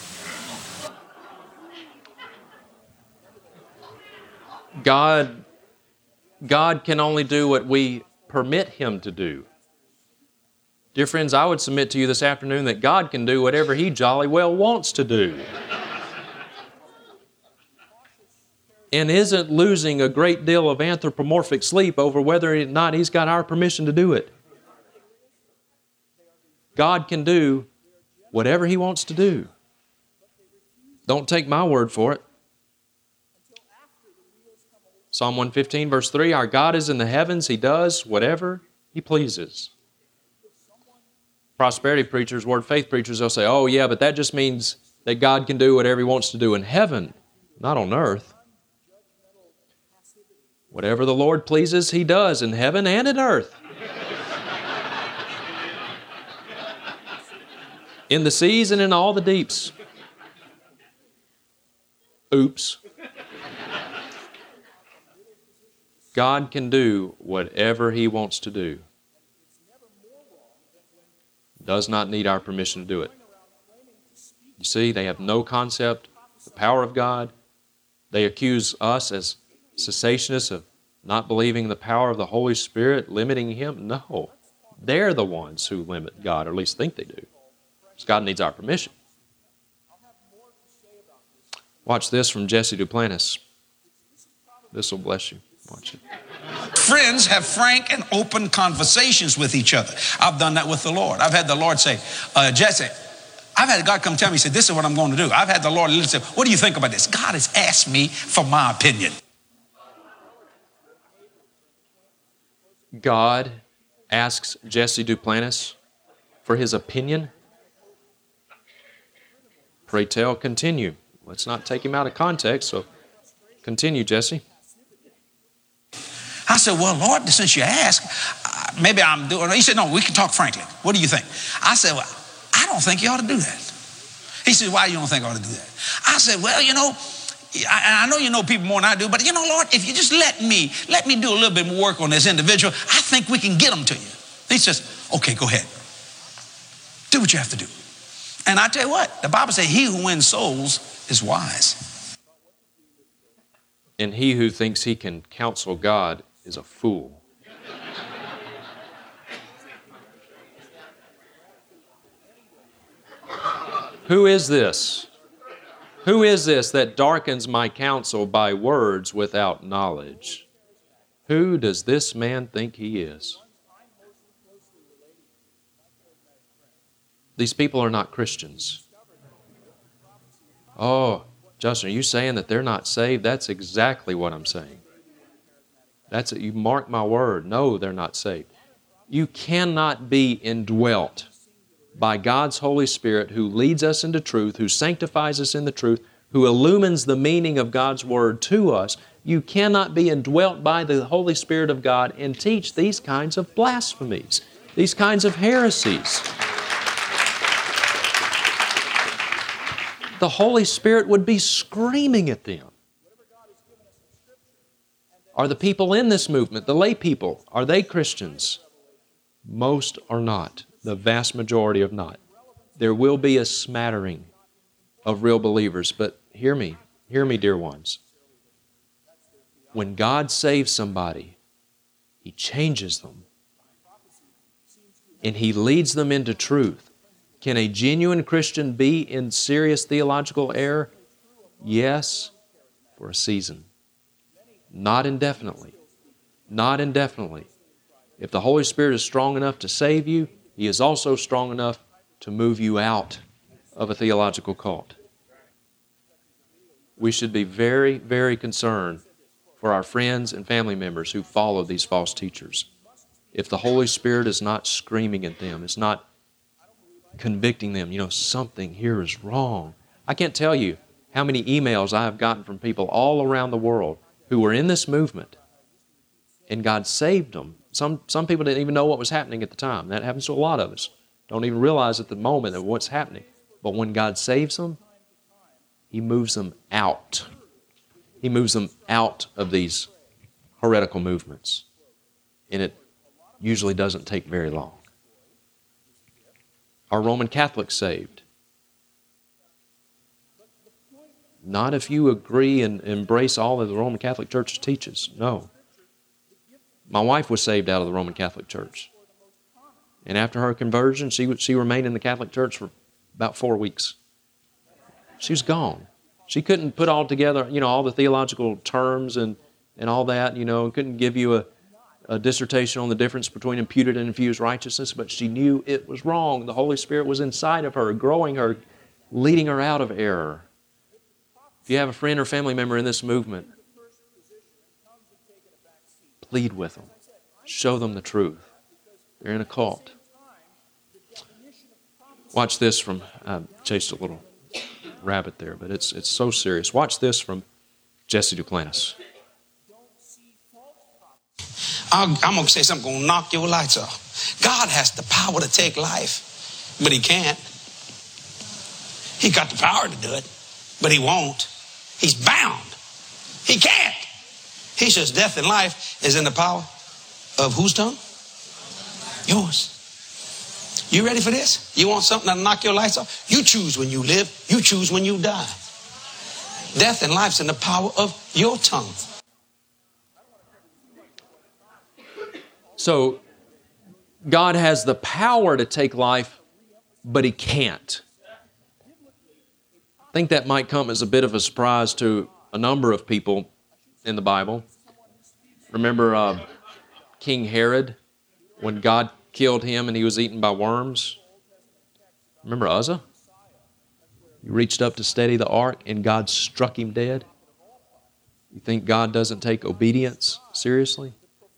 God can only do what we permit Him to do. Dear friends, I would submit to you this afternoon that God can do whatever He jolly well wants to do. And isn't losing a great deal of anthropomorphic sleep over whether or not He's got our permission to do it. God can do whatever He wants to do. Don't take my word for it. Psalm 115, verse 3, our God is in the heavens. He does whatever He pleases. Prosperity preachers, word faith preachers, they'll say, oh yeah, but that just means that God can do whatever He wants to do in heaven, not on earth. Whatever the Lord pleases, He does in heaven and in earth. In the seas and in all the deeps. Oops. God can do whatever He wants to do. Does not need our permission to do it. You see, they have no concept of the power of God They accuse us as cessationists of not believing the power of the Holy Spirit, limiting Him. No, they're the ones who limit God, or at least think they do. Because God needs our permission. Watch this from Jesse Duplantis. This will bless you. Watch it. Friends have frank and open conversations with each other. I've done that with the Lord. I've had the Lord say, Jesse, I've had God come tell me, he said, this is what I'm going to do. I've had the Lord say, what do you think about this? God has asked me for my opinion. God asks Jesse Duplantis for his opinion. Pray tell, continue. Let's not take him out of context, so continue, Jesse. I said, well, Lord, since you asked, maybe I'm doing it. He said, no, we can talk frankly. What do you think? I said, well, I don't think you ought to do that. He said, why you don't think I ought to do that? I said, well, you know, I know you know people more than I do, but you know, Lord, if you just let me do a little bit more work on this individual, I think we can get them to you. He says, okay, go ahead. Do what you have to do. And I tell you what, the Bible says he who wins souls is wise. And he who thinks he can counsel God is a fool. Who is this? Who is this that darkens my counsel by words without knowledge? Who does this man think he is? These people are not Christians. Oh, Justin, are you saying that they're not saved? That's exactly what I'm saying. That's it. You mark my word. No, they're not saved. You cannot be indwelt by God's Holy Spirit, who leads us into truth, who sanctifies us in the truth, who illumines the meaning of God's Word to us. You cannot be indwelt by the Holy Spirit of God and teach these kinds of blasphemies, these kinds of heresies. The Holy Spirit would be screaming at them. Are the people in this movement, the lay people, are they Christians? Most are not. The vast majority of not. There will be a smattering of real believers, but hear me, dear ones. When God saves somebody, He changes them. And He leads them into truth. Can a genuine Christian be in serious theological error? Yes, for a season. Not indefinitely. Not indefinitely. If the Holy Spirit is strong enough to save you, He is also strong enough to move you out of a theological cult. We should be very, very concerned for our friends and family members who follow these false teachers. If the Holy Spirit is not screaming at them, is not convicting them, something here is wrong. I can't tell you how many emails I have gotten from people all around the world who were in this movement, and God saved them. Some people didn't even know what was happening at the time. That happens to a lot of us. Don't even realize at the moment of what's happening. But when God saves them, He moves them out. He moves them out of these heretical movements. And it usually doesn't take very long. Are Roman Catholics saved? Not if you agree and embrace all that the Roman Catholic Church teaches. No. My wife was saved out of the Roman Catholic Church. And after her conversion, she remained in the Catholic Church for about 4 weeks. She was gone. She couldn't put all together, all the theological terms and all that, couldn't give you a dissertation on the difference between imputed and infused righteousness, but she knew it was wrong. The Holy Spirit was inside of her, growing her, leading her out of error. If you have a friend or family member in this movement, plead with them. Show them the truth. They're in a cult. Watch this from, I chased a little rabbit there, but it's so serious. Watch this from Jesse Duplantis. I'm going to say something going to knock your lights off. God has the power to take life, but He can't. He got the power to do it, but He won't. He's bound. He can't. He says death and life is in the power of whose tongue? Yours. You ready for this? You want something that'll knock your lights off? You choose when you live. You choose when you die. Death and life's in the power of your tongue. So God has the power to take life, but He can't. I think that might come as a bit of a surprise to a number of people in the Bible. Remember King Herod, when God killed him and he was eaten by worms? Remember Uzzah? He reached up to steady the ark and God struck him dead. You think God doesn't take obedience seriously?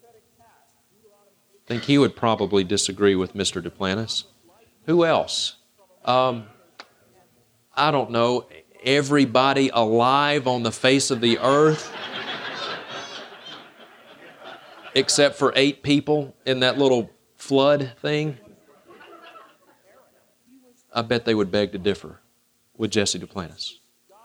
I think he would probably disagree with Mr. Duplantis. Who else? I don't know. Everybody alive on the face of the earth, except for 8 people in that little flood thing. I bet they would beg to differ with Jesse Duplantis.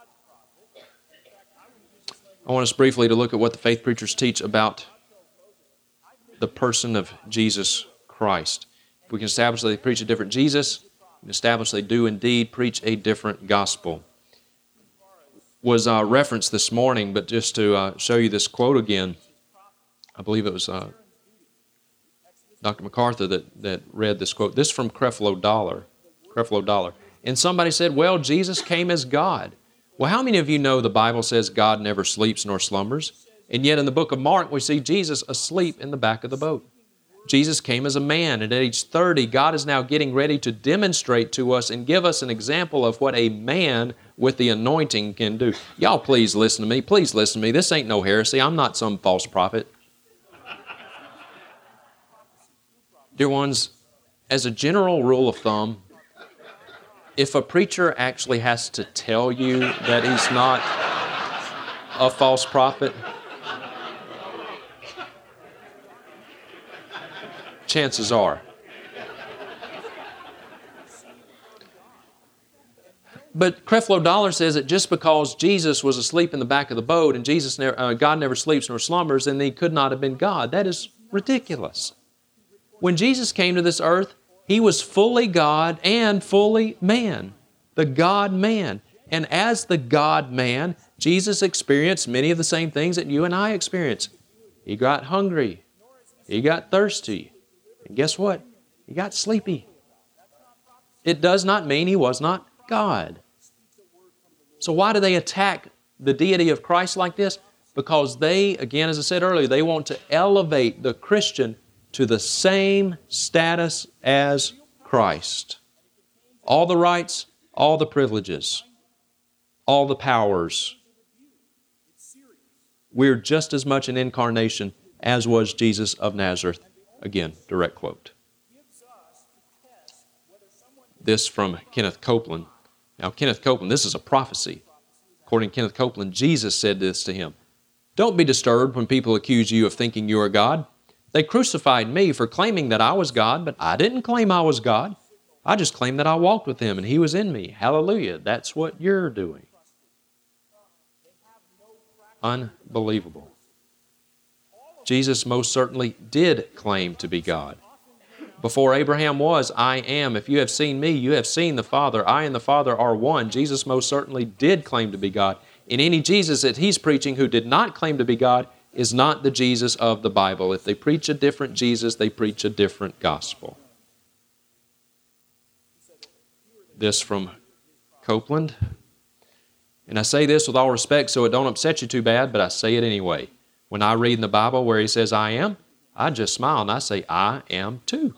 I want us briefly to look at what the faith preachers teach about the person of Jesus Christ. If we can establish that they preach a different Jesus, we can establish they do indeed preach a different gospel. Was referenced this morning, but just to show you this quote again, I believe it was Dr. MacArthur that read this quote. This is from Creflo Dollar. And somebody said, well, Jesus came as God. Well, how many of you know the Bible says God never sleeps nor slumbers? And yet in the book of Mark, we see Jesus asleep in the back of the boat. Jesus came as a man, and at age 30, God is now getting ready to demonstrate to us and give us an example of what a man with the anointing can do. Y'all please listen to me. Please listen to me. This ain't no heresy. I'm not some false prophet. Dear ones, as a general rule of thumb, if a preacher actually has to tell you that he's not a false prophet, chances are. But Creflo Dollar says that just because Jesus was asleep in the back of the boat and God never sleeps nor slumbers, then He could not have been God. That is ridiculous. When Jesus came to this earth, He was fully God and fully man, the God-man. And as the God-man, Jesus experienced many of the same things that you and I experience. He got hungry. He got thirsty. And guess what? He got sleepy. It does not mean He was not God. So why do they attack the deity of Christ like this? Because they, again, as I said earlier, they want to elevate the Christian to the same status as Christ. All the rights, all the privileges, all the powers. We're just as much an incarnation as was Jesus of Nazareth. Again, direct quote. This from Kenneth Copeland. Now, Kenneth Copeland, this is a prophecy. According to Kenneth Copeland, Jesus said this to him. Don't be disturbed when people accuse you of thinking you are God. They crucified me for claiming that I was God, but I didn't claim I was God. I just claimed that I walked with Him and He was in me. Hallelujah. That's what you're doing. Unbelievable. Jesus most certainly did claim to be God. Before Abraham was, I am. If you have seen me, you have seen the Father. I and the Father are one. Jesus most certainly did claim to be God. And any Jesus that He's preaching who did not claim to be God is not the Jesus of the Bible. If they preach a different Jesus, they preach a different gospel. This from Copeland. And I say this with all respect so it don't upset you too bad, but I say it anyway. When I read in the Bible where He says, I am, I just smile and I say, I am too.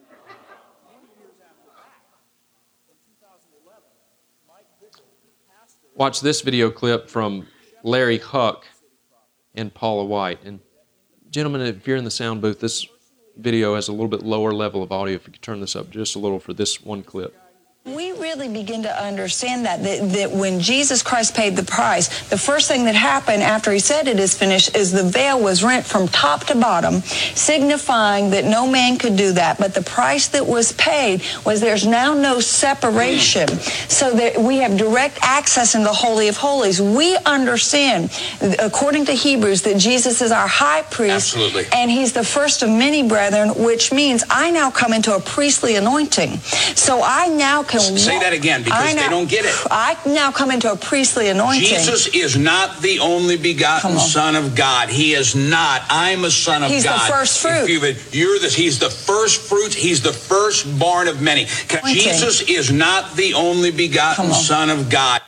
Watch this video clip from Larry Huck and Paula White. And gentlemen, if you're in the sound booth, this video has a little bit lower level of audio. If you could turn this up just a little for this one clip. We really begin to understand that when Jesus Christ paid the price, the first thing that happened after He said it is finished is the veil was rent from top to bottom, signifying that no man could do that. But the price that was paid was there's now no separation, so that we have direct access into the Holy of Holies. We understand, according to Hebrews, that Jesus is our high priest. Absolutely. And He's the first of many brethren, which means I now come into a priestly anointing. So I now can Say that again, because they don't get it. I now come into a priestly anointing. Jesus is not the only begotten Son of God. He is not. I'm a son of God. He's the first fruit. He's the first fruit. He's the firstborn of many. Jesus is not the only begotten Son of God.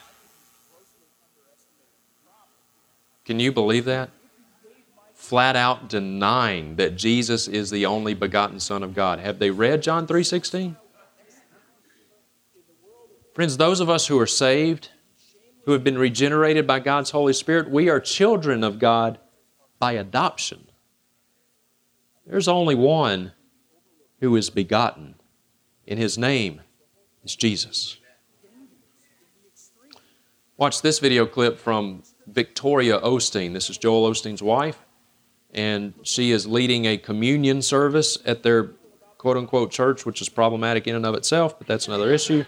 Can you believe that? Flat out denying that Jesus is the only begotten Son of God. Have they read John 3:16? Friends, those of us who are saved, who have been regenerated by God's Holy Spirit, we are children of God by adoption. There's only one who is begotten, and His name is Jesus. Watch this video clip from Victoria Osteen. This is Joel Osteen's wife, and she is leading a communion service at their quote-unquote church, which is problematic in and of itself, but that's another issue.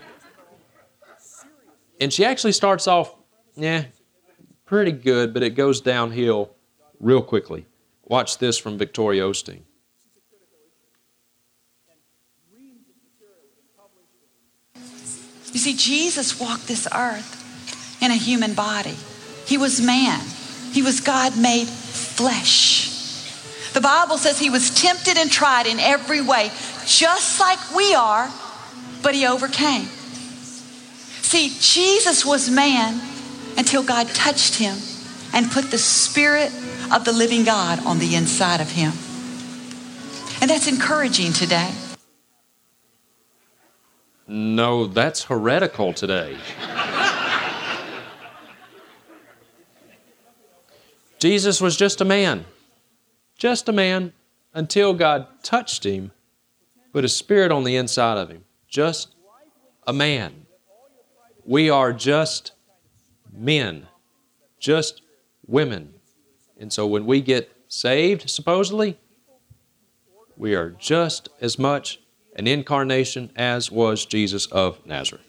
And she actually starts off, pretty good, but it goes downhill real quickly. Watch this from Victoria Osteen. You see, Jesus walked this earth in a human body. He was man. He was God made flesh. The Bible says He was tempted and tried in every way, just like we are, but He overcame. See, Jesus was man until God touched Him and put the Spirit of the living God on the inside of Him. And that's encouraging today. No, that's heretical today. Jesus was just a man until God touched Him, put His Spirit on the inside of Him. Just a man. We are just men, just women. And so when we get saved, supposedly, we are just as much an incarnation as was Jesus of Nazareth.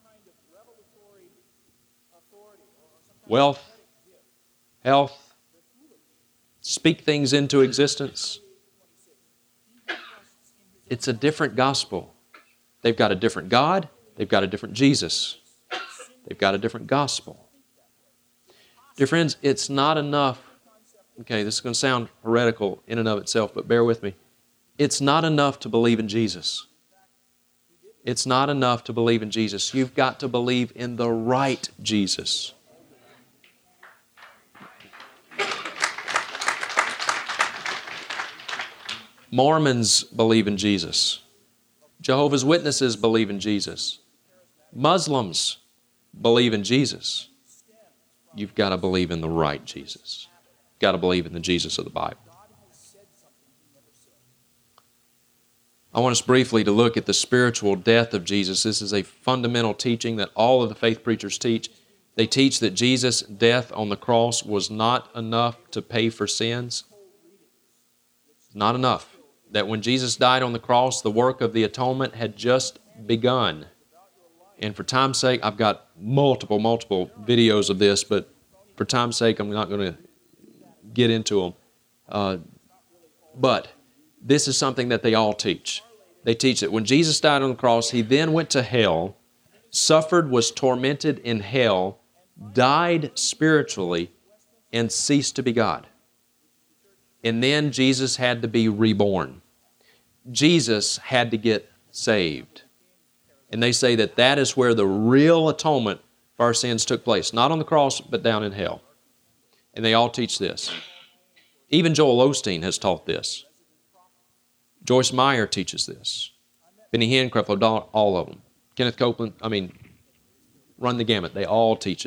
Wealth, health, speak things into existence. It's a different gospel. They've got a different God. They've got a different Jesus. They've got a different gospel. Dear friends, it's not enough. Okay, this is going to sound heretical in and of itself, but bear with me. It's not enough to believe in Jesus. It's not enough to believe in Jesus. You've got to believe in the right Jesus. Mormons believe in Jesus. Jehovah's Witnesses believe in Jesus. Muslims believe in Jesus. You've got to believe in the right Jesus. You've got to believe in the Jesus of the Bible. I want us briefly to look at the spiritual death of Jesus. This is a fundamental teaching that all of the faith preachers teach. They teach that Jesus' death on the cross was not enough to pay for sins. Not enough. That when Jesus died on the cross, the work of the atonement had just begun. And for time's sake, I've got multiple videos of this, but for time's sake, I'm not going to get into them. But this is something that they all teach. They teach that when Jesus died on the cross, He then went to hell, suffered, was tormented in hell, died spiritually, and ceased to be God. And then Jesus had to be reborn. Jesus had to get saved. And they say that that is where the real atonement for our sins took place. Not on the cross, but down in hell. And they all teach this. Even Joel Osteen has taught this. Joyce Meyer teaches this. Benny Hinn, Creflo, all of them. Kenneth Copeland, run the gamut. They all teach it.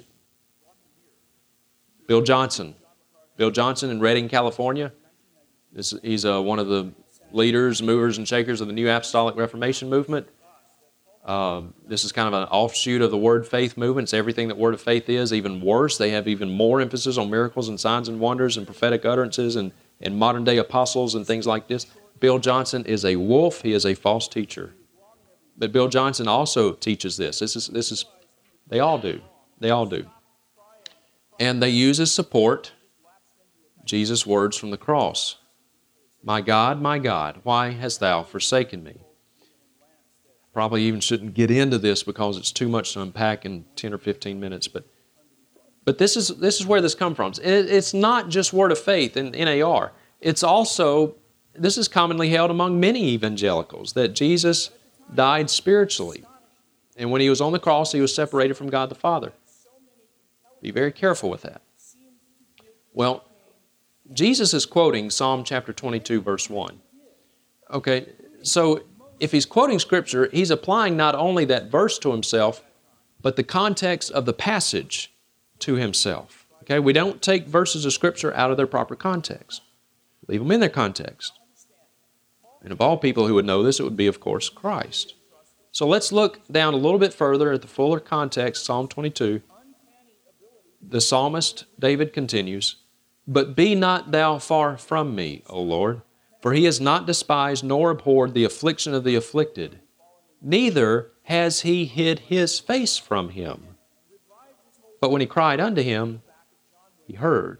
Bill Johnson in Redding, California. He's one of the leaders, movers, and shakers of the New Apostolic Reformation movement. This is kind of an offshoot of the Word Faith movement. It's everything that Word of Faith is, even worse. They have even more emphasis on miracles and signs and wonders and prophetic utterances and modern-day apostles and things like this. Bill Johnson is a wolf. He is a false teacher. But Bill Johnson also teaches this. This is they all do. They all do. And they use as support Jesus' words from the cross. My God, why hast thou forsaken me? probably even shouldn't get into this because it's too much to unpack in 10 or 15 minutes. But this is where this comes from. It's not just Word of Faith in NAR. It's also, this is commonly held among many evangelicals, that Jesus died spiritually. And when He was on the cross, He was separated from God the Father. Be very careful with that. Well, Jesus is quoting Psalm chapter 22, verse 1. Okay, so if He's quoting Scripture, He's applying not only that verse to Himself, but the context of the passage to Himself. Okay, we don't take verses of Scripture out of their proper context. Leave them in their context. And of all people who would know this, it would be, of course, Christ. So let's look down a little bit further at the fuller context, Psalm 22. The psalmist, David, continues, "But be not thou far from me, O Lord, for He has not despised nor abhorred the affliction of the afflicted, neither has He hid His face from him. But when he cried unto Him, He heard."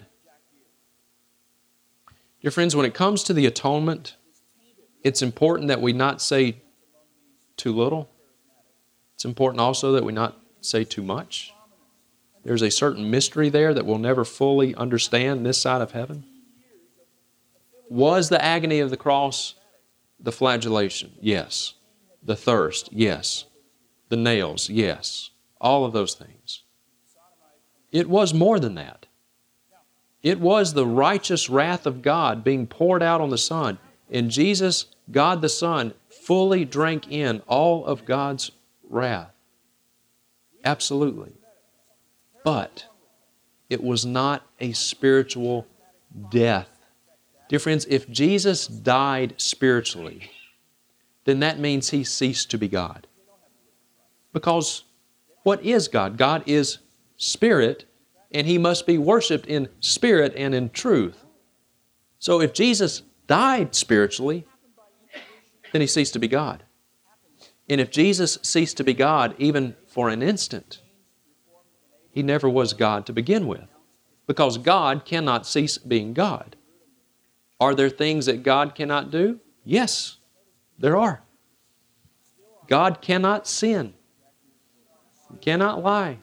Dear friends, when it comes to the atonement, it's important that we not say too little. It's important also that we not say too much. There's a certain mystery there that we'll never fully understand this side of heaven. Was the agony of the cross the flagellation? Yes. The thirst? Yes. The nails? Yes. All of those things. It was more than that. It was the righteous wrath of God being poured out on the Son. And Jesus, God the Son, fully drank in all of God's wrath. Absolutely. But it was not a spiritual death. Dear friends, if Jesus died spiritually, then that means He ceased to be God. Because what is God? God is spirit, and He must be worshiped in spirit and in truth. So if Jesus died spiritually, then He ceased to be God. And if Jesus ceased to be God even for an instant, He never was God to begin with, because God cannot cease being God. Are there things that God cannot do? Yes, there are. God cannot sin. He cannot lie.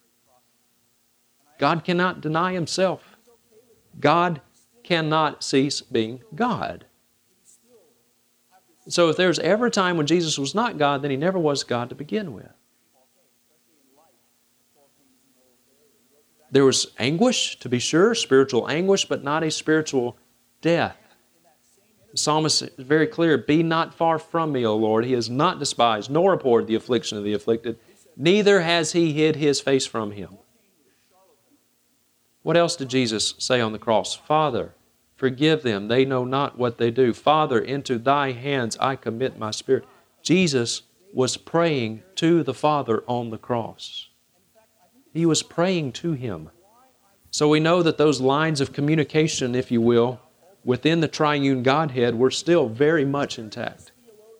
God cannot deny Himself. God cannot cease being God. So if there's ever a time when Jesus was not God, then He never was God to begin with. There was anguish, to be sure, spiritual anguish, but not a spiritual death. The psalmist is very clear, "Be not far from me, O Lord. He has not despised nor abhorred the affliction of the afflicted, neither has He hid His face from him." What else did Jesus say on the cross? "Father, forgive them. They know not what they do. Father, into Thy hands I commit my spirit." Jesus was praying to the Father on the cross. He was praying to Him. So we know that those lines of communication, if you will, within the triune Godhead were still very much intact.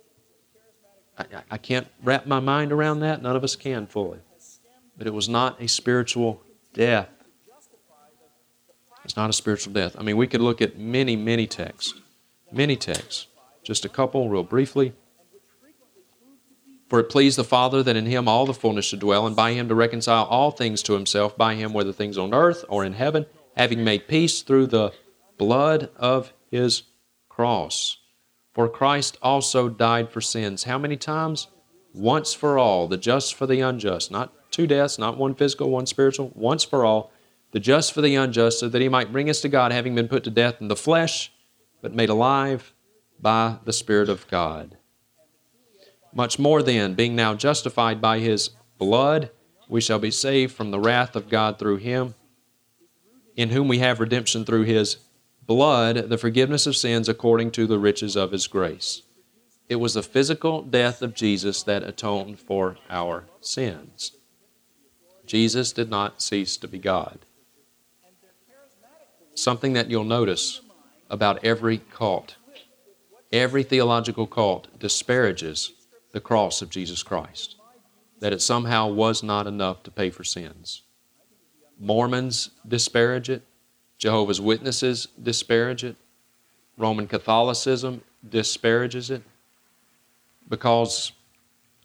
I can't wrap my mind around that. None of us can fully. But it was not a spiritual death. It's not a spiritual death. I mean, we could look at many, many texts. Many texts. Just a couple, real briefly. "For it pleased the Father that in Him all the fullness should dwell, and by Him to reconcile all things to Himself, by Him whether things on earth or in heaven, having made peace through the blood of His cross. For Christ also died for sins." How many times? Once for all, the just for the unjust. Not two deaths, not one physical, one spiritual. Once for all, the just for the unjust, so that He might bring us to God, having been put to death in the flesh, but made alive by the Spirit of God. "Much more then, being now justified by His blood, we shall be saved from the wrath of God through Him, in whom we have redemption through His blood, the forgiveness of sins according to the riches of His grace." It was the physical death of Jesus that atoned for our sins. Jesus did not cease to be God. Something that you'll notice about every cult, every theological cult disparages the cross of Jesus Christ, that it somehow was not enough to pay for sins. Mormons disparage it. Jehovah's Witnesses disparage it. Roman Catholicism disparages it, because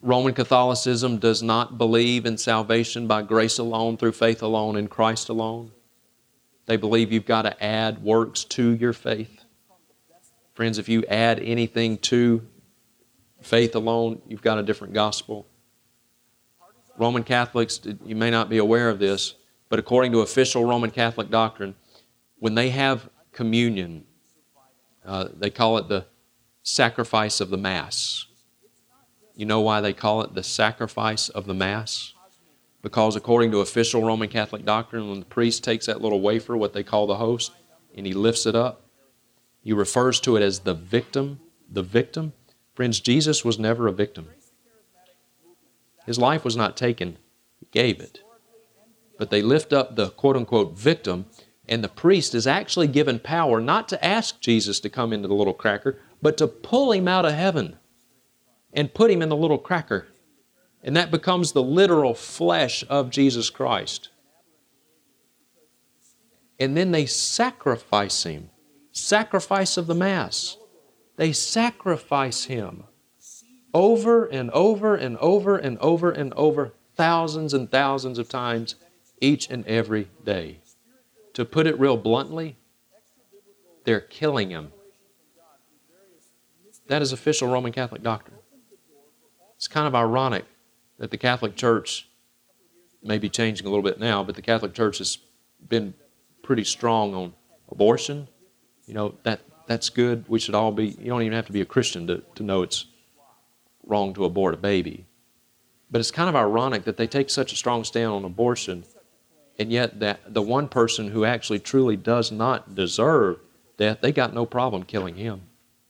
Roman Catholicism does not believe in salvation by grace alone, through faith alone, in Christ alone. They believe you've got to add works to your faith. Friends, if you add anything to faith alone, you've got a different gospel. Roman Catholics, you may not be aware of this, but according to official Roman Catholic doctrine, when they have communion, they call it the sacrifice of the Mass. You know why they call it the sacrifice of the Mass? Because according to official Roman Catholic doctrine, when the priest takes that little wafer, what they call the host, and he lifts it up, he refers to it as the victim. The victim. Friends, Jesus was never a victim. His life was not taken. He gave it. But they lift up the quote-unquote victim, and the priest is actually given power not to ask Jesus to come into the little cracker, but to pull him out of heaven and put him in the little cracker. And that becomes the literal flesh of Jesus Christ. And then they sacrifice him. Sacrifice of the Mass. They sacrifice him over and over and over and over and over, thousands and thousands of times each and every day. To put it real bluntly, they're killing him. That is official Roman Catholic doctrine. It's kind of ironic that the Catholic Church may be changing a little bit now, but the Catholic Church has been pretty strong on abortion. You know, that's good. We should all be, you don't even have to be a Christian to know it's wrong to abort a baby. But it's kind of ironic that they take such a strong stand on abortion, and yet that the one person who actually truly does not deserve death, they got no problem killing him.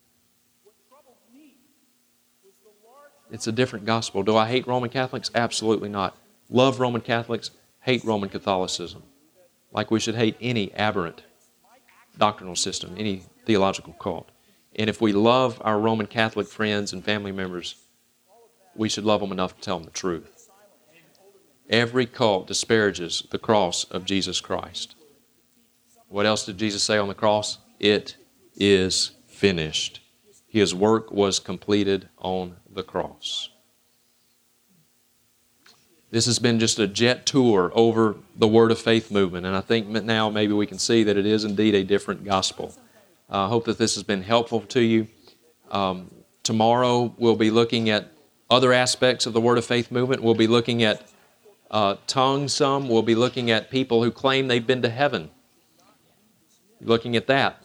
It's a different gospel. Do I hate Roman Catholics? Absolutely not. Love Roman Catholics, hate Roman Catholicism. Like we should hate any aberrant doctrinal system, any theological cult. And if we love our Roman Catholic friends and family members, we should love them enough to tell them the truth. Every cult disparages the cross of Jesus Christ. What else did Jesus say on the cross? It is finished. His work was completed on the cross. This has been just a jet tour over the Word of Faith movement, and I think now maybe we can see that it is indeed a different gospel. I hope that this has been helpful to you. Tomorrow we'll be looking at other aspects of the Word of Faith movement. We'll be looking at tongues some. We'll be looking at people who claim they've been to heaven. Looking at that.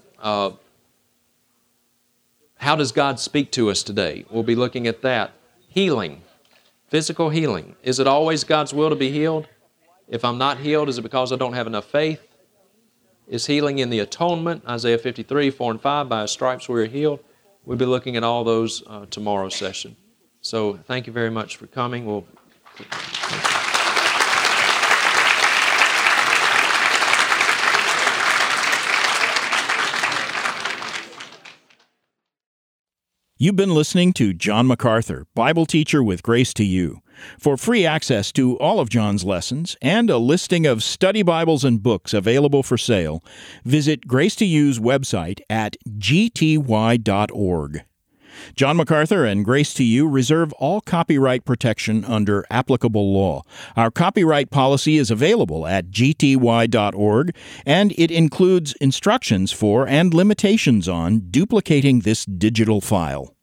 How does God speak to us today? We'll be looking at that. Healing. Physical healing. Is it always God's will to be healed? If I'm not healed, is it because I don't have enough faith? Is healing in the atonement? Isaiah 53, 4 and 5, by His stripes we are healed. We'll be looking at all those tomorrow's session. So thank you very much for coming. You've been listening to John MacArthur, Bible teacher with Grace to You. For free access to all of John's lessons and a listing of study Bibles and books available for sale, visit Grace to You's website at gty.org. John MacArthur and Grace to You reserve all copyright protection under applicable law. Our copyright policy is available at gty.org, and it includes instructions for and limitations on duplicating this digital file.